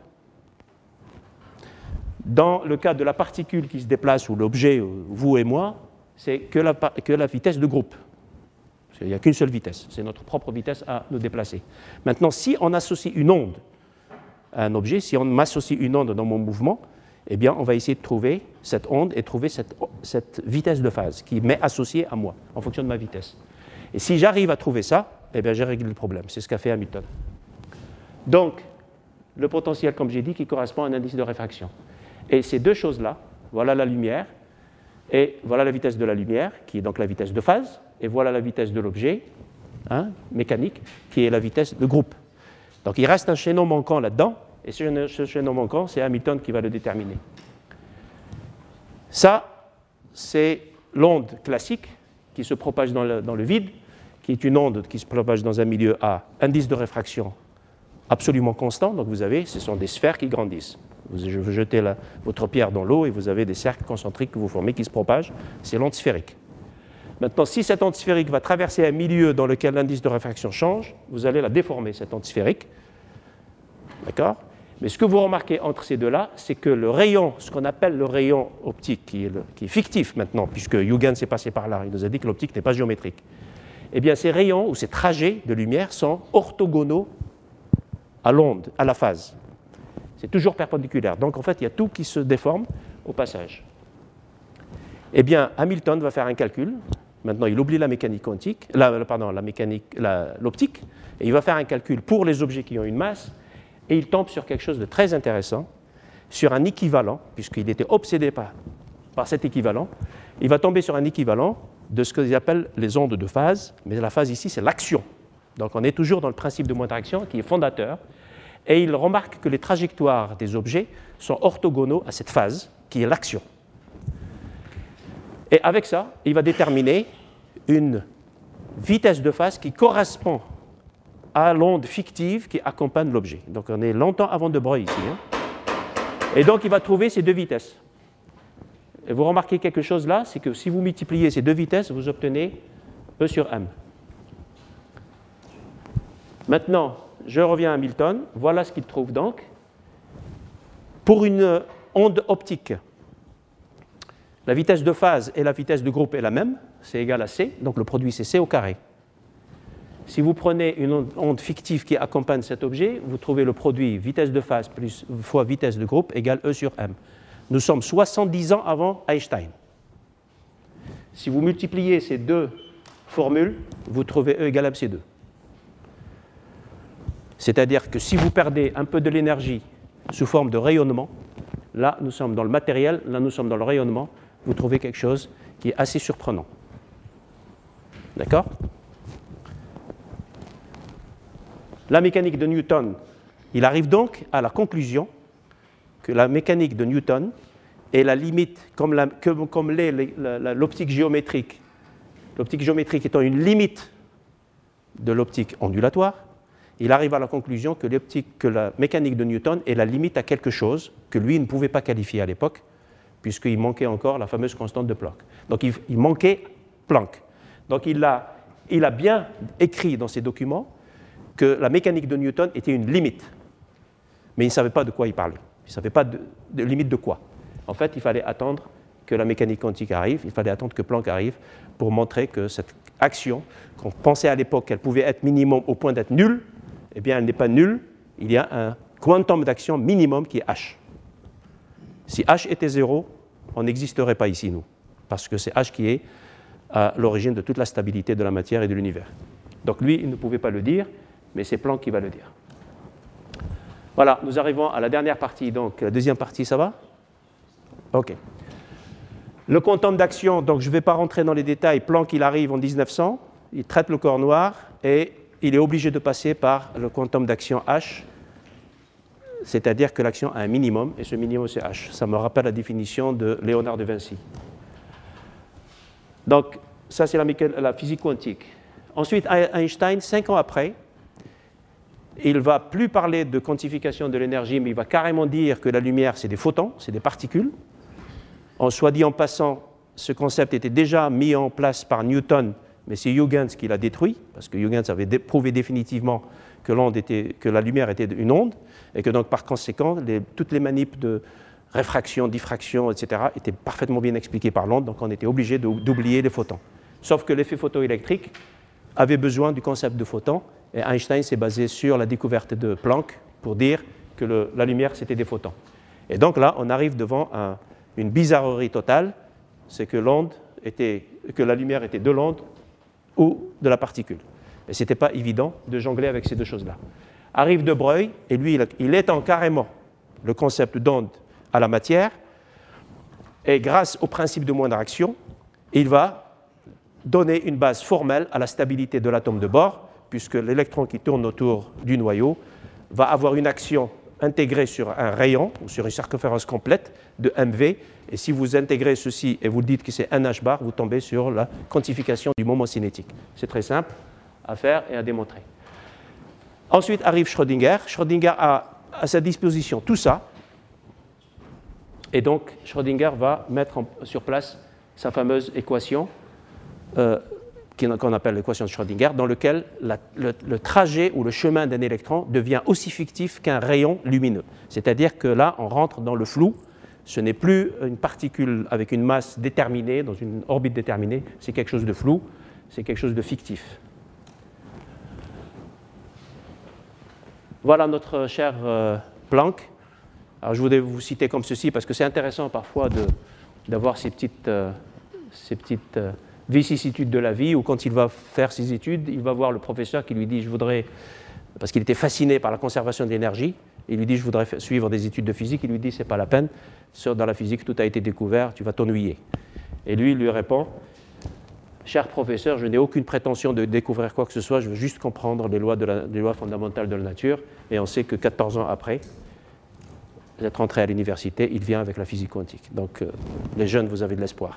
Dans le cas de la particule qui se déplace, ou l'objet, vous et moi, c'est que la, que la vitesse de groupe. Il n'y a qu'une seule vitesse, c'est notre propre vitesse à nous déplacer. Maintenant, si on associe une onde à un objet, si on m'associe une onde dans mon mouvement, eh bien, on va essayer de trouver cette onde et trouver cette, cette vitesse de phase qui m'est associée à moi, en fonction de ma vitesse. Et si j'arrive à trouver ça, eh bien, j'ai réglé le problème. C'est ce qu'a fait Hamilton. Donc, le potentiel, comme j'ai dit, qui correspond à un indice de réfraction. Et ces deux choses-là, voilà la lumière, et voilà la vitesse de la lumière, qui est donc la vitesse de phase, et voilà la vitesse de l'objet hein, mécanique, qui est la vitesse de groupe. Donc il reste un chaînon manquant là-dedans, et ce, ce chaînon manquant, c'est Hamilton qui va le déterminer. Ça, c'est l'onde classique qui se propage dans le, dans le vide, qui est une onde qui se propage dans un milieu à indice de réfraction absolument constant. Donc vous avez, ce sont des sphères qui grandissent. Vous jetez la, votre pierre dans l'eau et vous avez des cercles concentriques que vous formez qui se propagent. C'est l'onde sphérique. Maintenant, si cette onde sphérique va traverser un milieu dans lequel l'indice de réfraction change, vous allez la déformer, cette onde sphérique. D'accord ? Mais ce que vous remarquez entre ces deux-là, c'est que le rayon, ce qu'on appelle le rayon optique, qui est, le, qui est fictif maintenant, puisque Huygens est passé par là, il nous a dit que l'optique n'est pas géométrique. Eh bien, ces rayons ou ces trajets de lumière sont orthogonaux à l'onde, à la phase. C'est toujours perpendiculaire. Donc, en fait, il y a tout qui se déforme au passage. Eh bien, Hamilton va faire un calcul. Maintenant, il oublie la mécanique quantique, la, pardon, la mécanique, la, l'optique, et il va faire un calcul pour les objets qui ont une masse, et il tombe sur quelque chose de très intéressant, sur un équivalent, puisqu'il était obsédé par, par cet équivalent. Il va tomber sur un équivalent de ce qu'ils appellent les ondes de phase, mais la phase ici, c'est l'action. Donc, on est toujours dans le principe de moindre action, qui est fondateur. Et il remarque que les trajectoires des objets sont orthogonaux à cette phase, qui est l'action. Et avec ça, il va déterminer une vitesse de phase qui correspond à l'onde fictive qui accompagne l'objet. Donc on est longtemps avant de Broglie ici. Hein. Et donc il va trouver ces deux vitesses. Et vous remarquez quelque chose là, c'est que si vous multipliez ces deux vitesses, vous obtenez E sur M. Maintenant, je reviens à Hamilton. Voilà ce qu'il trouve donc. Pour une onde optique, la vitesse de phase et la vitesse de groupe est la même, c'est égal à C, donc le produit c'est C au carré. Si vous prenez une onde fictive qui accompagne cet objet, vous trouvez le produit vitesse de phase plus fois vitesse de groupe égale E sur M. Nous sommes soixante-dix ans avant Einstein. Si vous multipliez ces deux formules, vous trouvez E égale M C deux. C'est-à-dire que si vous perdez un peu de l'énergie sous forme de rayonnement, là nous sommes dans le matériel, là nous sommes dans le rayonnement, vous trouvez quelque chose qui est assez surprenant. D'accord ? La mécanique de Newton, il arrive donc à la conclusion que la mécanique de Newton est la limite, comme, la, comme, comme l'est l'optique géométrique, l'optique géométrique étant une limite de l'optique ondulatoire, il arrive à la conclusion que, que la mécanique de Newton est la limite à quelque chose que lui ne pouvait pas qualifier à l'époque, puisqu'il manquait encore la fameuse constante de Planck. Donc il, il manquait Planck. Donc il a, il a bien écrit dans ses documents que la mécanique de Newton était une limite. Mais il ne savait pas de quoi il parlait. Il ne savait pas de, de limite de quoi. En fait, il fallait attendre que la mécanique quantique arrive, il fallait attendre que Planck arrive pour montrer que cette action, qu'on pensait à l'époque qu'elle pouvait être minimum au point d'être nulle, eh bien, elle n'est pas nulle, il y a un quantum d'action minimum qui est H. Si H était zéro, on n'existerait pas ici, nous, parce que c'est H qui est à l'origine de toute la stabilité de la matière et de l'univers. Donc lui, il ne pouvait pas le dire, mais c'est Planck qui va le dire. Voilà, nous arrivons à la dernière partie, donc la deuxième partie, ça va ? OK. Le quantum d'action, donc je ne vais pas rentrer dans les détails, Planck, il arrive en mille neuf cents, il traite le corps noir, et il est obligé de passer par le quantum d'action H, c'est-à-dire que l'action a un minimum, et ce minimum c'est H. Ça me rappelle la définition de Léonard de Vinci. Donc, ça c'est la, la physique quantique. Ensuite, Einstein, cinq ans après, il ne va plus parler de quantification de l'énergie, mais il va carrément dire que la lumière, c'est des photons, c'est des particules. En soit dit en passant, ce concept était déjà mis en place par Newton, mais c'est Huygens qui l'a détruit, parce que Huygens avait dé- prouvé définitivement que, l'onde était, que la lumière était une onde, et que donc par conséquent, les, toutes les manips de réfraction, diffraction, et cetera étaient parfaitement bien expliquées par l'onde, donc on était obligé de, d'oublier les photons. Sauf que l'effet photoélectrique avait besoin du concept de photon, et Einstein s'est basé sur la découverte de Planck pour dire que le, la lumière, c'était des photons. Et donc là, on arrive devant un, une bizarrerie totale, c'est que, l'onde était, que la lumière était de l'onde ou de la particule. Et ce n'était pas évident de jongler avec ces deux choses-là. Arrive De Broglie, et lui, il étend carrément le concept d'onde à la matière, et grâce au principe de moindre action, il va donner une base formelle à la stabilité de l'atome de bord, puisque l'électron qui tourne autour du noyau va avoir une action intégrée sur un rayon, ou sur une circonférence complète de M V, et si vous intégrez ceci et vous dites que c'est un H bar, vous tombez sur la quantification du moment cinétique. C'est très simple à faire et à démontrer. Ensuite arrive Schrödinger. Schrödinger a à sa disposition tout ça, et donc Schrödinger va mettre en, sur place sa fameuse équation, euh, qu'on appelle l'équation de Schrödinger, dans laquelle la, le, le trajet ou le chemin d'un électron devient aussi fictif qu'un rayon lumineux. C'est-à-dire que là, on rentre dans le flou. Ce n'est plus une particule avec une masse déterminée, dans une orbite déterminée, c'est quelque chose de flou, c'est quelque chose de fictif. Voilà notre cher euh, Planck. Alors, je voudrais vous citer comme ceci, parce que c'est intéressant parfois d'avoir ces petites, euh, ces petites euh, vicissitudes de la vie, où quand il va faire ses études, il va voir le professeur qui lui dit « je voudrais », parce qu'il était fasciné par la conservation de l'énergie, il lui dit « je voudrais suivre des études de physique », il lui dit « c'est pas la peine, dans la physique tout a été découvert, tu vas t'ennuyer ». Et lui, il lui répond « cher professeur, je n'ai aucune prétention de découvrir quoi que ce soit, je veux juste comprendre les lois, de la, les lois fondamentales de la nature ». Et on sait que quatorze ans après, d'être entré à l'université, il vient avec la physique quantique. Donc, euh, les jeunes, vous avez de l'espoir.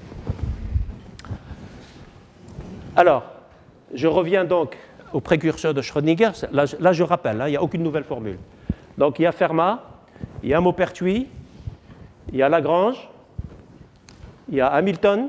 Alors, je reviens donc au précurseur de Schrödinger. Là, là je rappelle, hein, il n'y a aucune nouvelle formule. Donc, il y a Fermat, il y a Maupertuis, il y a Lagrange, il y a Hamilton,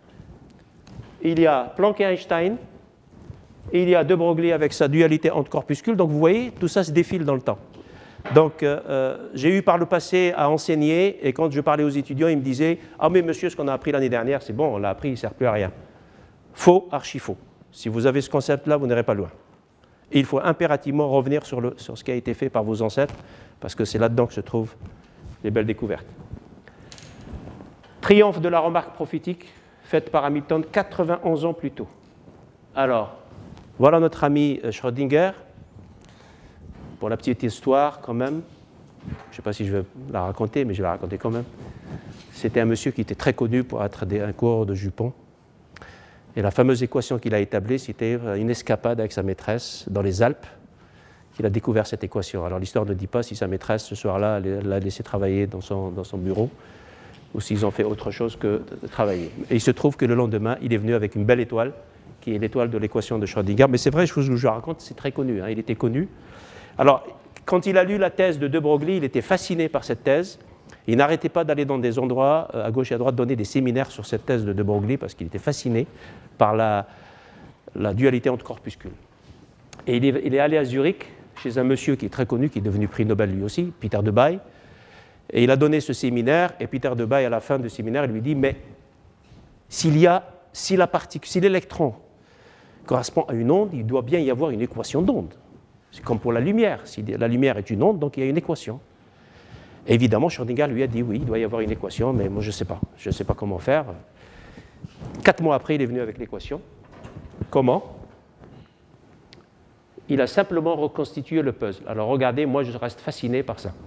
il y a Planck et Einstein, et il y a De Broglie avec sa dualité entre corpuscules. Donc, vous voyez, tout ça se défile dans le temps. Donc, euh, j'ai eu par le passé à enseigner, et quand je parlais aux étudiants, ils me disaient « Ah, mais monsieur, ce qu'on a appris l'année dernière, c'est bon, on l'a appris, il ne sert plus à rien. » Faux, archi faux. Si vous avez ce concept-là, vous n'irez pas loin. Et il faut impérativement revenir sur, le, sur ce qui a été fait par vos ancêtres, parce que c'est là-dedans que se trouvent les belles découvertes. Triomphe de la remarque prophétique faite par Hamilton quatre-vingt-onze ans plus tôt. Alors, voilà notre ami Schrödinger. Pour la petite histoire, quand même, je ne sais pas si je vais la raconter, mais je vais la raconter quand même. C'était un monsieur qui était très connu pour être un coureur de jupons. Et la fameuse équation qu'il a établie, c'était une escapade avec sa maîtresse dans les Alpes qu'il a découvert cette équation. Alors l'histoire ne dit pas si sa maîtresse, ce soir-là, l'a laissé travailler dans son, dans son bureau ou s'ils ont fait autre chose que de travailler. Et il se trouve que le lendemain, il est venu avec une belle étoile, qui est l'étoile de l'équation de Schrödinger. Mais c'est vrai, je vous je raconte, c'est très connu, hein, il était connu. Alors, quand il a lu la thèse de De Broglie, il était fasciné par cette thèse. Il n'arrêtait pas d'aller dans des endroits, à gauche et à droite, donner des séminaires sur cette thèse de De Broglie, parce qu'il était fasciné par la, la dualité entre corpuscules. Et il est, il est allé à Zurich, chez un monsieur qui est très connu, qui est devenu prix Nobel lui aussi, Peter Debye. Et il a donné ce séminaire, et Peter Debye, à la fin du séminaire, il lui dit « Mais s'il y a, si la particule, si l'électron correspond à une onde, il doit bien y avoir une équation d'onde. C'est comme pour la lumière. Si la lumière est une onde, donc il y a une équation. » Évidemment, Schrödinger lui a dit oui, il doit y avoir une équation, mais moi je ne sais pas. Je ne sais pas comment faire. Quatre mois après, il est venu avec l'équation. Comment? Il a simplement reconstitué le puzzle. Alors regardez, moi je reste fasciné par ça.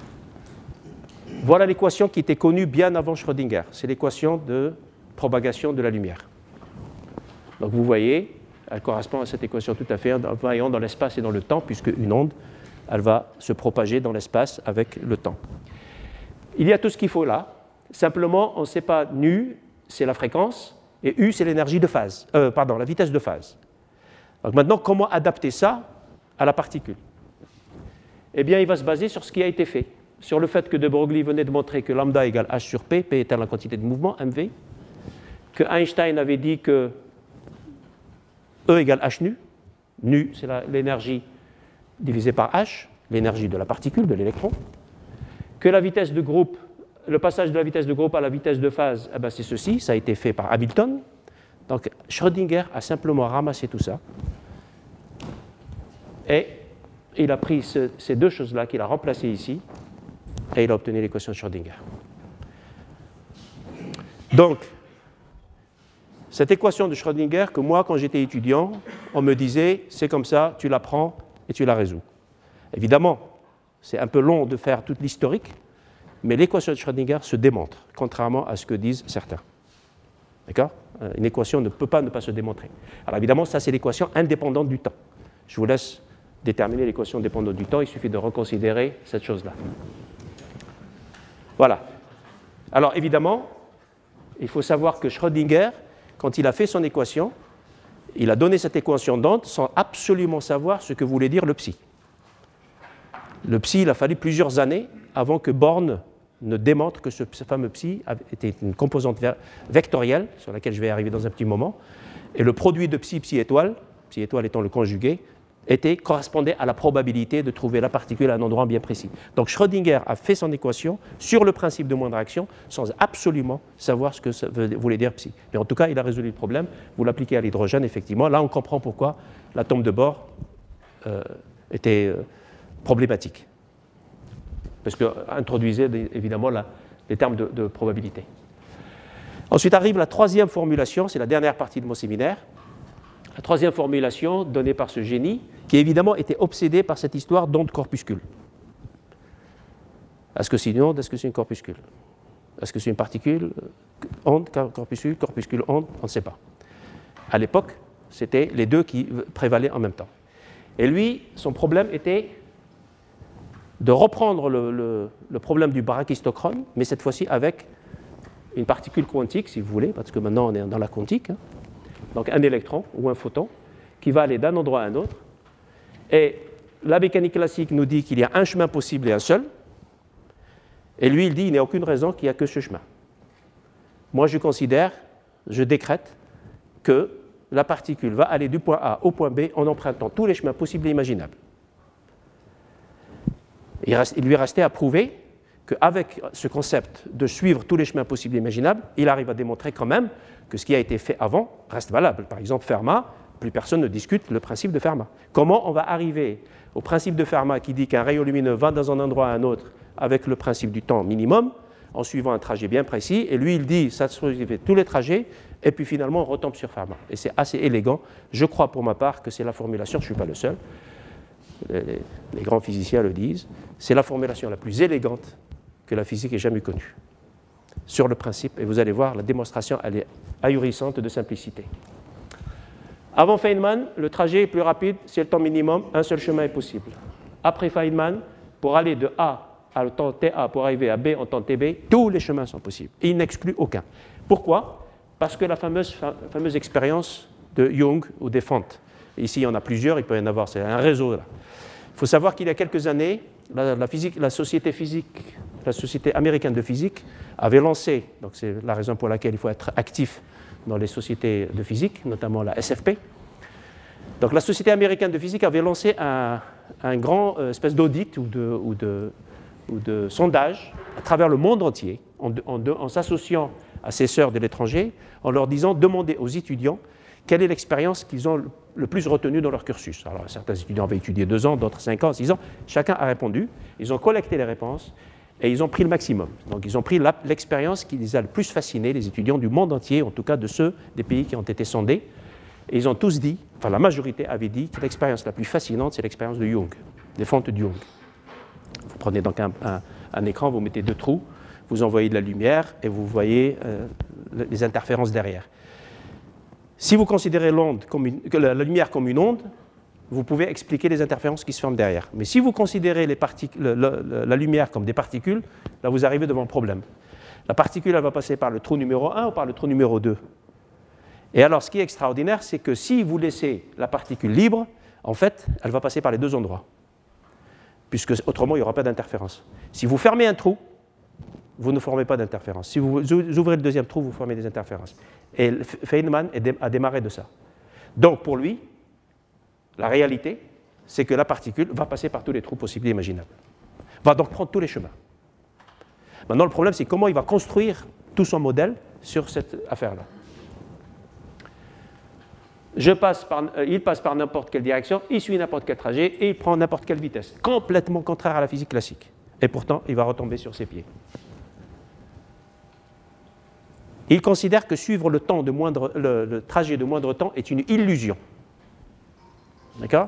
Voilà l'équation qui était connue bien avant Schrödinger. C'est l'équation de propagation de la lumière. Donc vous voyez, elle correspond à cette équation tout à fait en voyant dans l'espace et dans le temps, puisque une onde, elle va se propager dans l'espace avec le temps. Il y a tout ce qu'il faut là. Simplement, on ne sait pas nu, c'est la fréquence, et U, c'est l'énergie de phase, euh, pardon, la vitesse de phase. Donc maintenant, comment adapter ça à la particule? Eh bien, il va se baser sur ce qui a été fait, sur le fait que De Broglie venait de montrer que lambda égale H sur P, P étant la quantité de mouvement, M V, que Einstein avait dit que E égale H nu, nu, c'est l'énergie divisé par H, l'énergie de la particule, de l'électron, que la vitesse de groupe, le passage de la vitesse de groupe à la vitesse de phase, eh ben c'est ceci, ça a été fait par Hamilton. Donc Schrödinger a simplement ramassé tout ça et il a pris ce, ces deux choses-là qu'il a remplacées ici et il a obtenu l'équation de Schrödinger. Donc, cette équation de Schrödinger que moi, quand j'étais étudiant, on me disait, c'est comme ça, tu la prends et tu la résous. Évidemment, c'est un peu long de faire toute l'historique, mais l'équation de Schrödinger se démontre, contrairement à ce que disent certains. D'accord ? Une équation ne peut pas ne pas se démontrer. Alors évidemment, ça c'est l'équation indépendante du temps. Je vous laisse déterminer l'équation dépendante du temps, il suffit de reconsidérer cette chose-là. Voilà. Alors évidemment, il faut savoir que Schrödinger, quand il a fait son équation, il a donné cette équation d'onde sans absolument savoir ce que voulait dire le psi. Le psi, il a fallu plusieurs années avant que Born ne démontre que ce fameux psi était une composante vectorielle, sur laquelle je vais arriver dans un petit moment, et le produit de psi, psi étoile, psi étoile étant le conjugué, était, correspondait à la probabilité de trouver la particule à un endroit bien précis. Donc Schrödinger a fait son équation sur le principe de moindre action sans absolument savoir ce que ça voulait dire psi. Mais en tout cas, il a résolu le problème. Vous l'appliquez à l'hydrogène, effectivement. Là, on comprend pourquoi l'atome de Bohr euh, était euh, problématique. Parce qu'il introduisait évidemment la, les termes de, de probabilité. Ensuite arrive la troisième formulation, c'est la dernière partie de mon séminaire. La troisième formulation donnée par ce génie, qui évidemment était obsédé par cette histoire d'onde corpuscule. Est-ce que c'est une onde, est-ce que c'est une corpuscule? Est-ce que c'est une particule, onde, corpuscule, corpuscule, onde? On ne sait pas. À l'époque, c'était les deux qui prévalaient en même temps. Et lui, son problème était de reprendre le, le, le problème du brachistochrone, mais cette fois-ci avec une particule quantique, si vous voulez, parce que maintenant on est dans la quantique, hein. Donc un électron ou un photon qui va aller d'un endroit à un autre. Et la mécanique classique nous dit qu'il y a un chemin possible et un seul. Et lui, il dit qu'il n'y a aucune raison qu'il n'y a que ce chemin. Moi, je considère, je décrète que la particule va aller du point A au point B en empruntant tous les chemins possibles et imaginables. Il, reste, il lui restait à prouver qu'avec ce concept de suivre tous les chemins possibles et imaginables, il arrive à démontrer quand même que ce qui a été fait avant reste valable. Par exemple, Fermat, plus personne ne discute le principe de Fermat. Comment on va arriver au principe de Fermat qui dit qu'un rayon lumineux va dans un endroit à un autre avec le principe du temps minimum, en suivant un trajet bien précis, et lui, il dit, ça se fait tous les trajets, et puis finalement, on retombe sur Fermat. Et c'est assez élégant. Je crois pour ma part que c'est la formulation, je ne suis pas le seul, les, les grands physiciens le disent, c'est la formulation la plus élégante que la physique ait jamais connue, sur le principe, et vous allez voir, la démonstration, elle est ahurissante de simplicité. Avant Feynman, le trajet est plus rapide, c'est le temps minimum, un seul chemin est possible. Après Feynman, pour aller de A à le temps T A pour arriver à B en temps T B, tous les chemins sont possibles. Et il n'exclut aucun. Pourquoi? Parce que la fameuse, fameuse expérience de Young ou des fentes. Ici, il y en a plusieurs, il peut y en avoir, c'est un réseau là. Il faut savoir qu'il y a quelques années, la, la, physique, la société physique, la société américaine de physique avait lancé, donc c'est la raison pour laquelle il faut être actif dans les sociétés de physique, notamment la S F P. Donc la société américaine de physique avait lancé un, un grand euh, espèce d'audit ou de, ou, de, ou de sondage à travers le monde entier, en, en, en s'associant à ces sœurs de l'étranger, en leur disant, demandez aux étudiants quelle est l'expérience qu'ils ont le plus retenue dans leur cursus. Alors certains étudiants avaient étudié deux ans, d'autres cinq ans, six ans. Chacun a répondu, ils ont collecté les réponses et ils ont pris le maximum. Donc ils ont pris l'expérience qui les a le plus fascinés, les étudiants du monde entier, en tout cas de ceux des pays qui ont été sondés. Et ils ont tous dit, enfin la majorité avait dit que l'expérience la plus fascinante, c'est l'expérience de Young, des fentes de Young. Vous prenez donc un, un, un écran, vous mettez deux trous, vous envoyez de la lumière et vous voyez euh, les interférences derrière. Si vous considérez l'onde comme une, la, la lumière comme une onde, vous pouvez expliquer les interférences qui se forment derrière. Mais si vous considérez les le, le, la lumière comme des particules, là vous arrivez devant un problème. La particule, elle va passer par le trou numéro un ou par le trou numéro deux. Et alors, ce qui est extraordinaire, c'est que si vous laissez la particule libre, en fait, elle va passer par les deux endroits. Puisque autrement, il n'y aura pas d'interférence. Si vous fermez un trou, vous ne formez pas d'interférence. Si vous ouvrez le deuxième trou, vous formez des interférences. Et Feynman a démarré de ça. Donc, pour lui, la réalité, c'est que la particule va passer par tous les trous possibles et imaginables. Va donc prendre tous les chemins. Maintenant, le problème, c'est comment il va construire tout son modèle sur cette affaire-là. je passe par, euh, il passe par n'importe quelle direction, il suit n'importe quel trajet et il prend n'importe quelle vitesse. Complètement contraire à la physique classique. Et pourtant, il va retomber sur ses pieds. Il considère que suivre le, temps de moindre, le, le trajet de moindre temps est une illusion. D'accord ?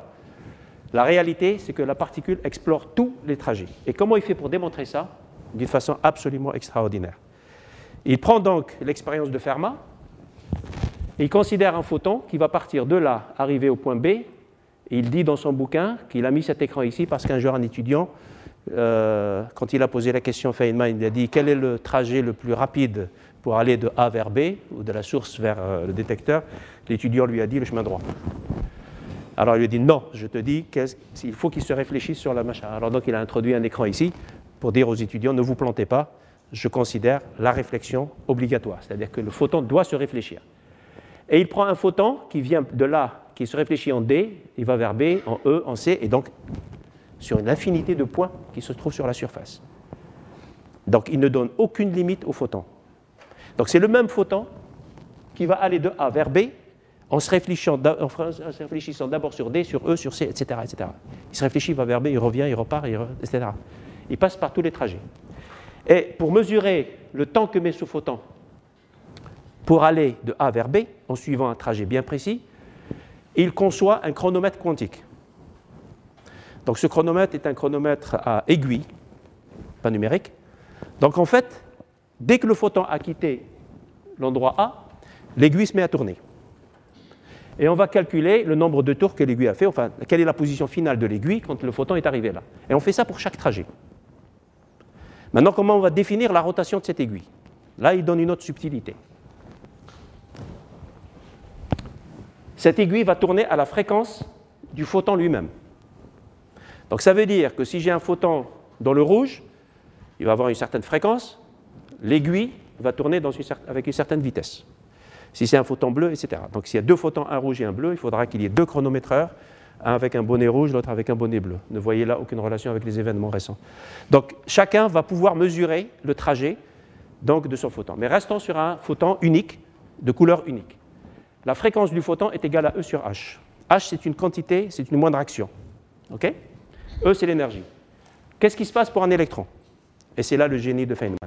La réalité, c'est que la particule explore tous les trajets. Et comment il fait pour démontrer ça ? D'une façon absolument extraordinaire. Il prend donc l'expérience de Fermat, et il considère un photon qui va partir de là, arriver au point B, et il dit dans son bouquin qu'il a mis cet écran ici parce qu'un jour un étudiant, euh, quand il a posé la question Feynman, il a dit quel est le trajet le plus rapide pour aller de A vers B, ou de la source vers euh, le détecteur. L'étudiant lui a dit le chemin droit. Alors il lui a dit non, je te dis qu'il faut qu'il se réfléchisse sur la machin. Alors donc il a introduit un écran ici pour dire aux étudiants ne vous plantez pas, je considère la réflexion obligatoire, c'est-à-dire que le photon doit se réfléchir. Et il prend un photon qui vient de là, qui se réfléchit en D, il va vers B, en E, en C, et donc sur une infinité de points qui se trouvent sur la surface. Donc il ne donne aucune limite au photon. Donc c'est le même photon qui va aller de A vers B en se réfléchissant d'abord sur D, sur E, sur C, et cetera, et cetera. Il se réfléchit, il va vers B, il revient, il repart, et cetera. Il passe par tous les trajets. Et pour mesurer le temps que met ce photon pour aller de A vers B, en suivant un trajet bien précis, il conçoit un chronomètre quantique. Donc ce chronomètre est un chronomètre à aiguille, pas numérique. Donc en fait, dès que le photon a quitté l'endroit A, l'aiguille se met à tourner. Et on va calculer le nombre de tours que l'aiguille a fait, enfin, quelle est la position finale de l'aiguille quand le photon est arrivé là. Et on fait ça pour chaque trajet. Maintenant, comment on va définir la rotation de cette aiguille? Là, il donne une autre subtilité. Cette aiguille va tourner à la fréquence du photon lui-même. Donc ça veut dire que si j'ai un photon dans le rouge, il va avoir une certaine fréquence, l'aiguille va tourner dans une, avec une certaine vitesse. Si c'est un photon bleu, et cetera. Donc s'il y a deux photons, un rouge et un bleu, il faudra qu'il y ait deux chronométreurs, un avec un bonnet rouge, l'autre avec un bonnet bleu. Ne voyez là aucune relation avec les événements récents. Donc chacun va pouvoir mesurer le trajet donc, de son photon. Mais restons sur un photon unique, de couleur unique. La fréquence du photon est égale à E sur H. H, c'est une quantité, c'est une moindre action. Okay? E, c'est l'énergie. Qu'est-ce qui se passe pour un électron? Et c'est là le génie de Feynman.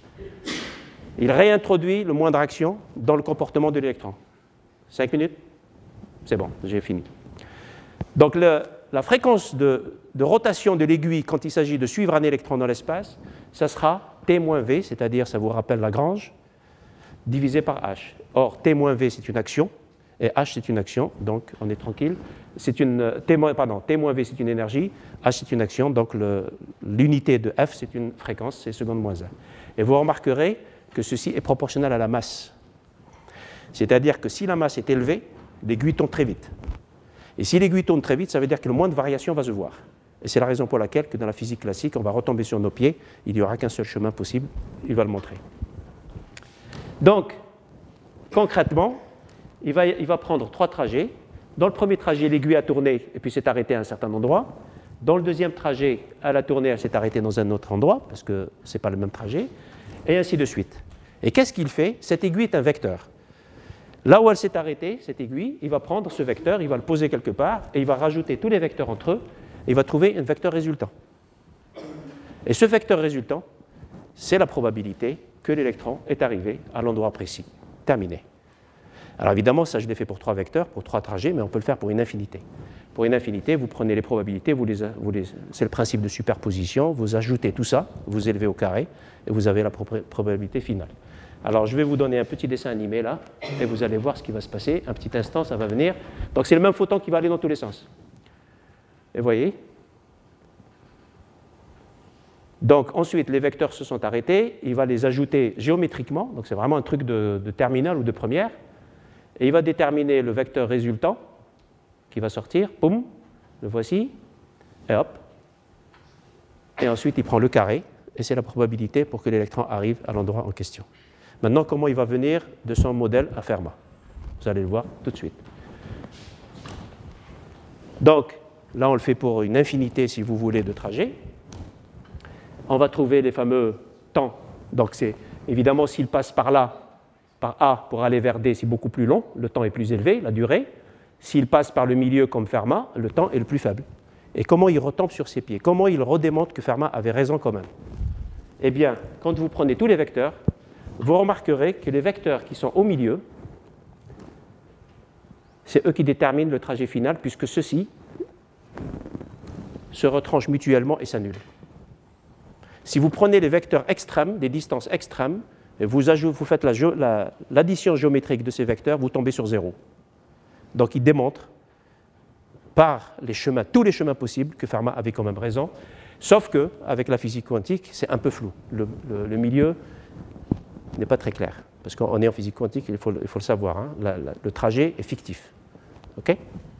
Il réintroduit le moindre action dans le comportement de l'électron. Cinq minutes? C'est bon, j'ai fini. Donc le, la fréquence de, de rotation de l'aiguille quand il s'agit de suivre un électron dans l'espace, ça sera T moins V, c'est-à-dire, ça vous rappelle Lagrange, divisé par H. Or, T moins V, c'est une action, et H, c'est une action, donc on est tranquille. C'est une, T, pardon, T moins V, c'est une énergie, H, c'est une action, donc l'unité de F, c'est une fréquence, c'est seconde moins un. Et vous remarquerez que ceci est proportionnel à la masse. C'est-à-dire que si la masse est élevée, l'aiguille tourne très vite. Et si l'aiguille tourne très vite, ça veut dire que le moins de variation va se voir. Et c'est la raison pour laquelle que dans la physique classique, on va retomber sur nos pieds, il n'y aura qu'un seul chemin possible, il va le montrer. Donc, concrètement, il va, il va prendre trois trajets. Dans le premier trajet, l'aiguille a tourné et puis s'est arrêtée à un certain endroit. Dans le deuxième trajet, elle a tourné, elle s'est arrêtée dans un autre endroit, parce que ce n'est pas le même trajet, et ainsi de suite. Et qu'est-ce qu'il fait? Cette aiguille est un vecteur. Là où elle s'est arrêtée, cette aiguille, il va prendre ce vecteur, il va le poser quelque part, et il va rajouter tous les vecteurs entre eux, et il va trouver un vecteur résultant. Et ce vecteur résultant, c'est la probabilité que l'électron est arrivé à l'endroit précis. Terminé. Alors évidemment, ça je l'ai fait pour trois vecteurs, pour trois trajets, mais on peut le faire pour une infinité. Pour une infinité, vous prenez les probabilités, vous les, vous les, c'est le principe de superposition, vous ajoutez tout ça, vous élevez au carré, et vous avez la probabilité finale. Alors je vais vous donner un petit dessin animé là, et vous allez voir ce qui va se passer. Un petit instant, ça va venir. Donc c'est le même photon qui va aller dans tous les sens. Et vous voyez? Donc ensuite, les vecteurs se sont arrêtés, il va les ajouter géométriquement, donc c'est vraiment un truc de, de terminale ou de première, et il va déterminer le vecteur résultant qui va sortir, boum, le voici, et hop, et ensuite il prend le carré, et c'est la probabilité pour que l'électron arrive à l'endroit en question. Maintenant, comment il va venir de son modèle à Fermat? Vous allez le voir tout de suite. Donc, là on le fait pour une infinité, si vous voulez, de trajets. On va trouver les fameux temps. Donc c'est évidemment s'il passe par là, par A pour aller vers D, c'est beaucoup plus long, le temps est plus élevé, la durée. s'il passe par le milieu comme Fermat, le temps est le plus faible. Et comment il retombe sur ses pieds? Comment il redémontre que Fermat avait raison quand même? Eh bien, quand vous prenez tous les vecteurs, vous remarquerez que les vecteurs qui sont au milieu, c'est eux qui déterminent le trajet final, puisque ceux-ci se retranchent mutuellement et s'annulent. Si vous prenez les vecteurs extrêmes, des distances extrêmes, et vous, ajoutez, vous faites l'addition la, géométrique de ces vecteurs, vous tombez sur zéro. Donc il démontre par les chemins, tous les chemins possibles, que Fermat avait quand même raison, sauf qu'avec la physique quantique, c'est un peu flou. Le, le, le milieu n'est pas très clair, parce qu'on est en physique quantique, il faut, il faut le savoir, hein, la, la, le trajet est fictif. OK?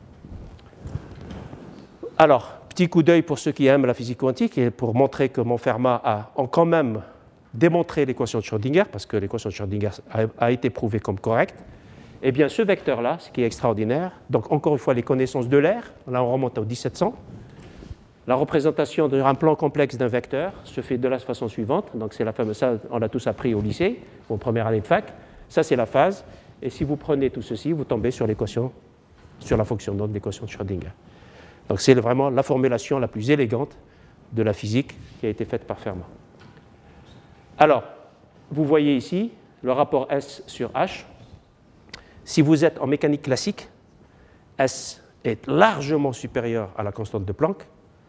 Alors, petit coup d'œil pour ceux qui aiment la physique quantique, et pour montrer comment Fermat a, a quand même démontré l'équation de Schrödinger, parce que l'équation de Schrödinger a, a été prouvée comme correcte. Eh bien, ce vecteur-là, ce qui est extraordinaire, donc encore une fois, les connaissances de l'air, là on remonte au mille sept cents. La représentation d'un plan complexe d'un vecteur se fait de la façon suivante. Donc, c'est la fameuse, ça, on l'a tous appris au lycée, en première année de fac. Ça, c'est la phase. Et si vous prenez tout ceci, vous tombez sur l'équation, sur la fonction d'onde de l'équation de Schrödinger. Donc, c'est vraiment la formulation la plus élégante de la physique qui a été faite par Fermat. Alors, vous voyez ici le rapport S sur H. Si vous êtes en mécanique classique, S est largement supérieur à la constante de Planck.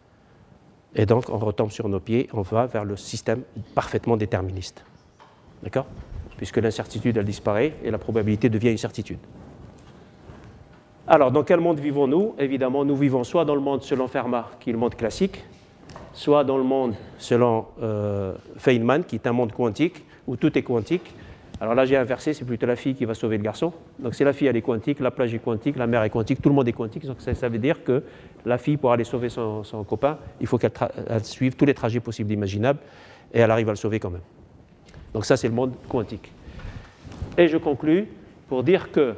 Et donc, on retombe sur nos pieds, on va vers le système parfaitement déterministe. D'accord? Puisque l'incertitude, elle disparaît et la probabilité devient une certitude. Alors, dans quel monde vivons-nous? Évidemment, nous vivons soit dans le monde selon Fermat, qui est le monde classique, soit dans le monde selon euh, Feynman, qui est un monde quantique, où tout est quantique. Alors là, j'ai inversé, c'est plutôt la fille qui va sauver le garçon. Donc, c'est la fille, elle est quantique, la plage est quantique, la mer est quantique, tout le monde est quantique. Donc, ça, ça veut dire que la fille, pour aller sauver son, son copain, il faut qu'elle suive tous les trajets possibles et imaginables, et elle arrive à le sauver quand même. Donc, ça, c'est le monde quantique. Et je conclus pour dire que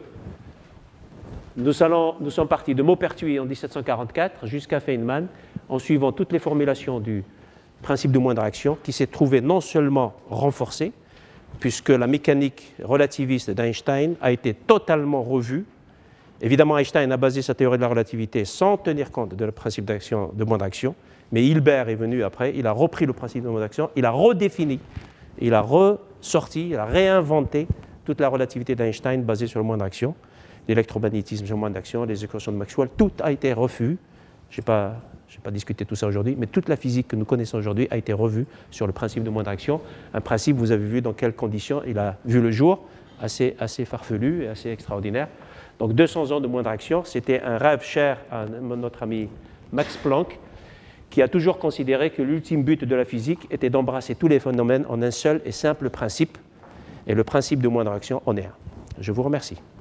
nous, allons, nous sommes partis de Maupertuis en mille sept cent quarante-quatre jusqu'à Feynman, en suivant toutes les formulations du principe de moindre action, qui s'est trouvé non seulement renforcé, puisque la mécanique relativiste d'Einstein a été totalement revue. Évidemment, Einstein a basé sa théorie de la relativité sans tenir compte du principe d'action, de moindre action, mais Hilbert est venu après, il a repris le principe de moindre action, il a redéfini, il a ressorti, il a réinventé toute la relativité d'Einstein basée sur le moindre action, l'électromagnétisme sur le moindre action, les équations de Maxwell, tout a été revu. Je n'ai pas, pas discuté tout ça aujourd'hui, mais toute la physique que nous connaissons aujourd'hui a été revue sur le principe de moindre action. Un principe, vous avez vu dans quelles conditions il a vu le jour, assez, assez farfelu et assez extraordinaire. Donc deux cents ans de moindre action, c'était un rêve cher à notre ami Max Planck, qui a toujours considéré que l'ultime but de la physique était d'embrasser tous les phénomènes en un seul et simple principe, et le principe de moindre action en est un. Je vous remercie.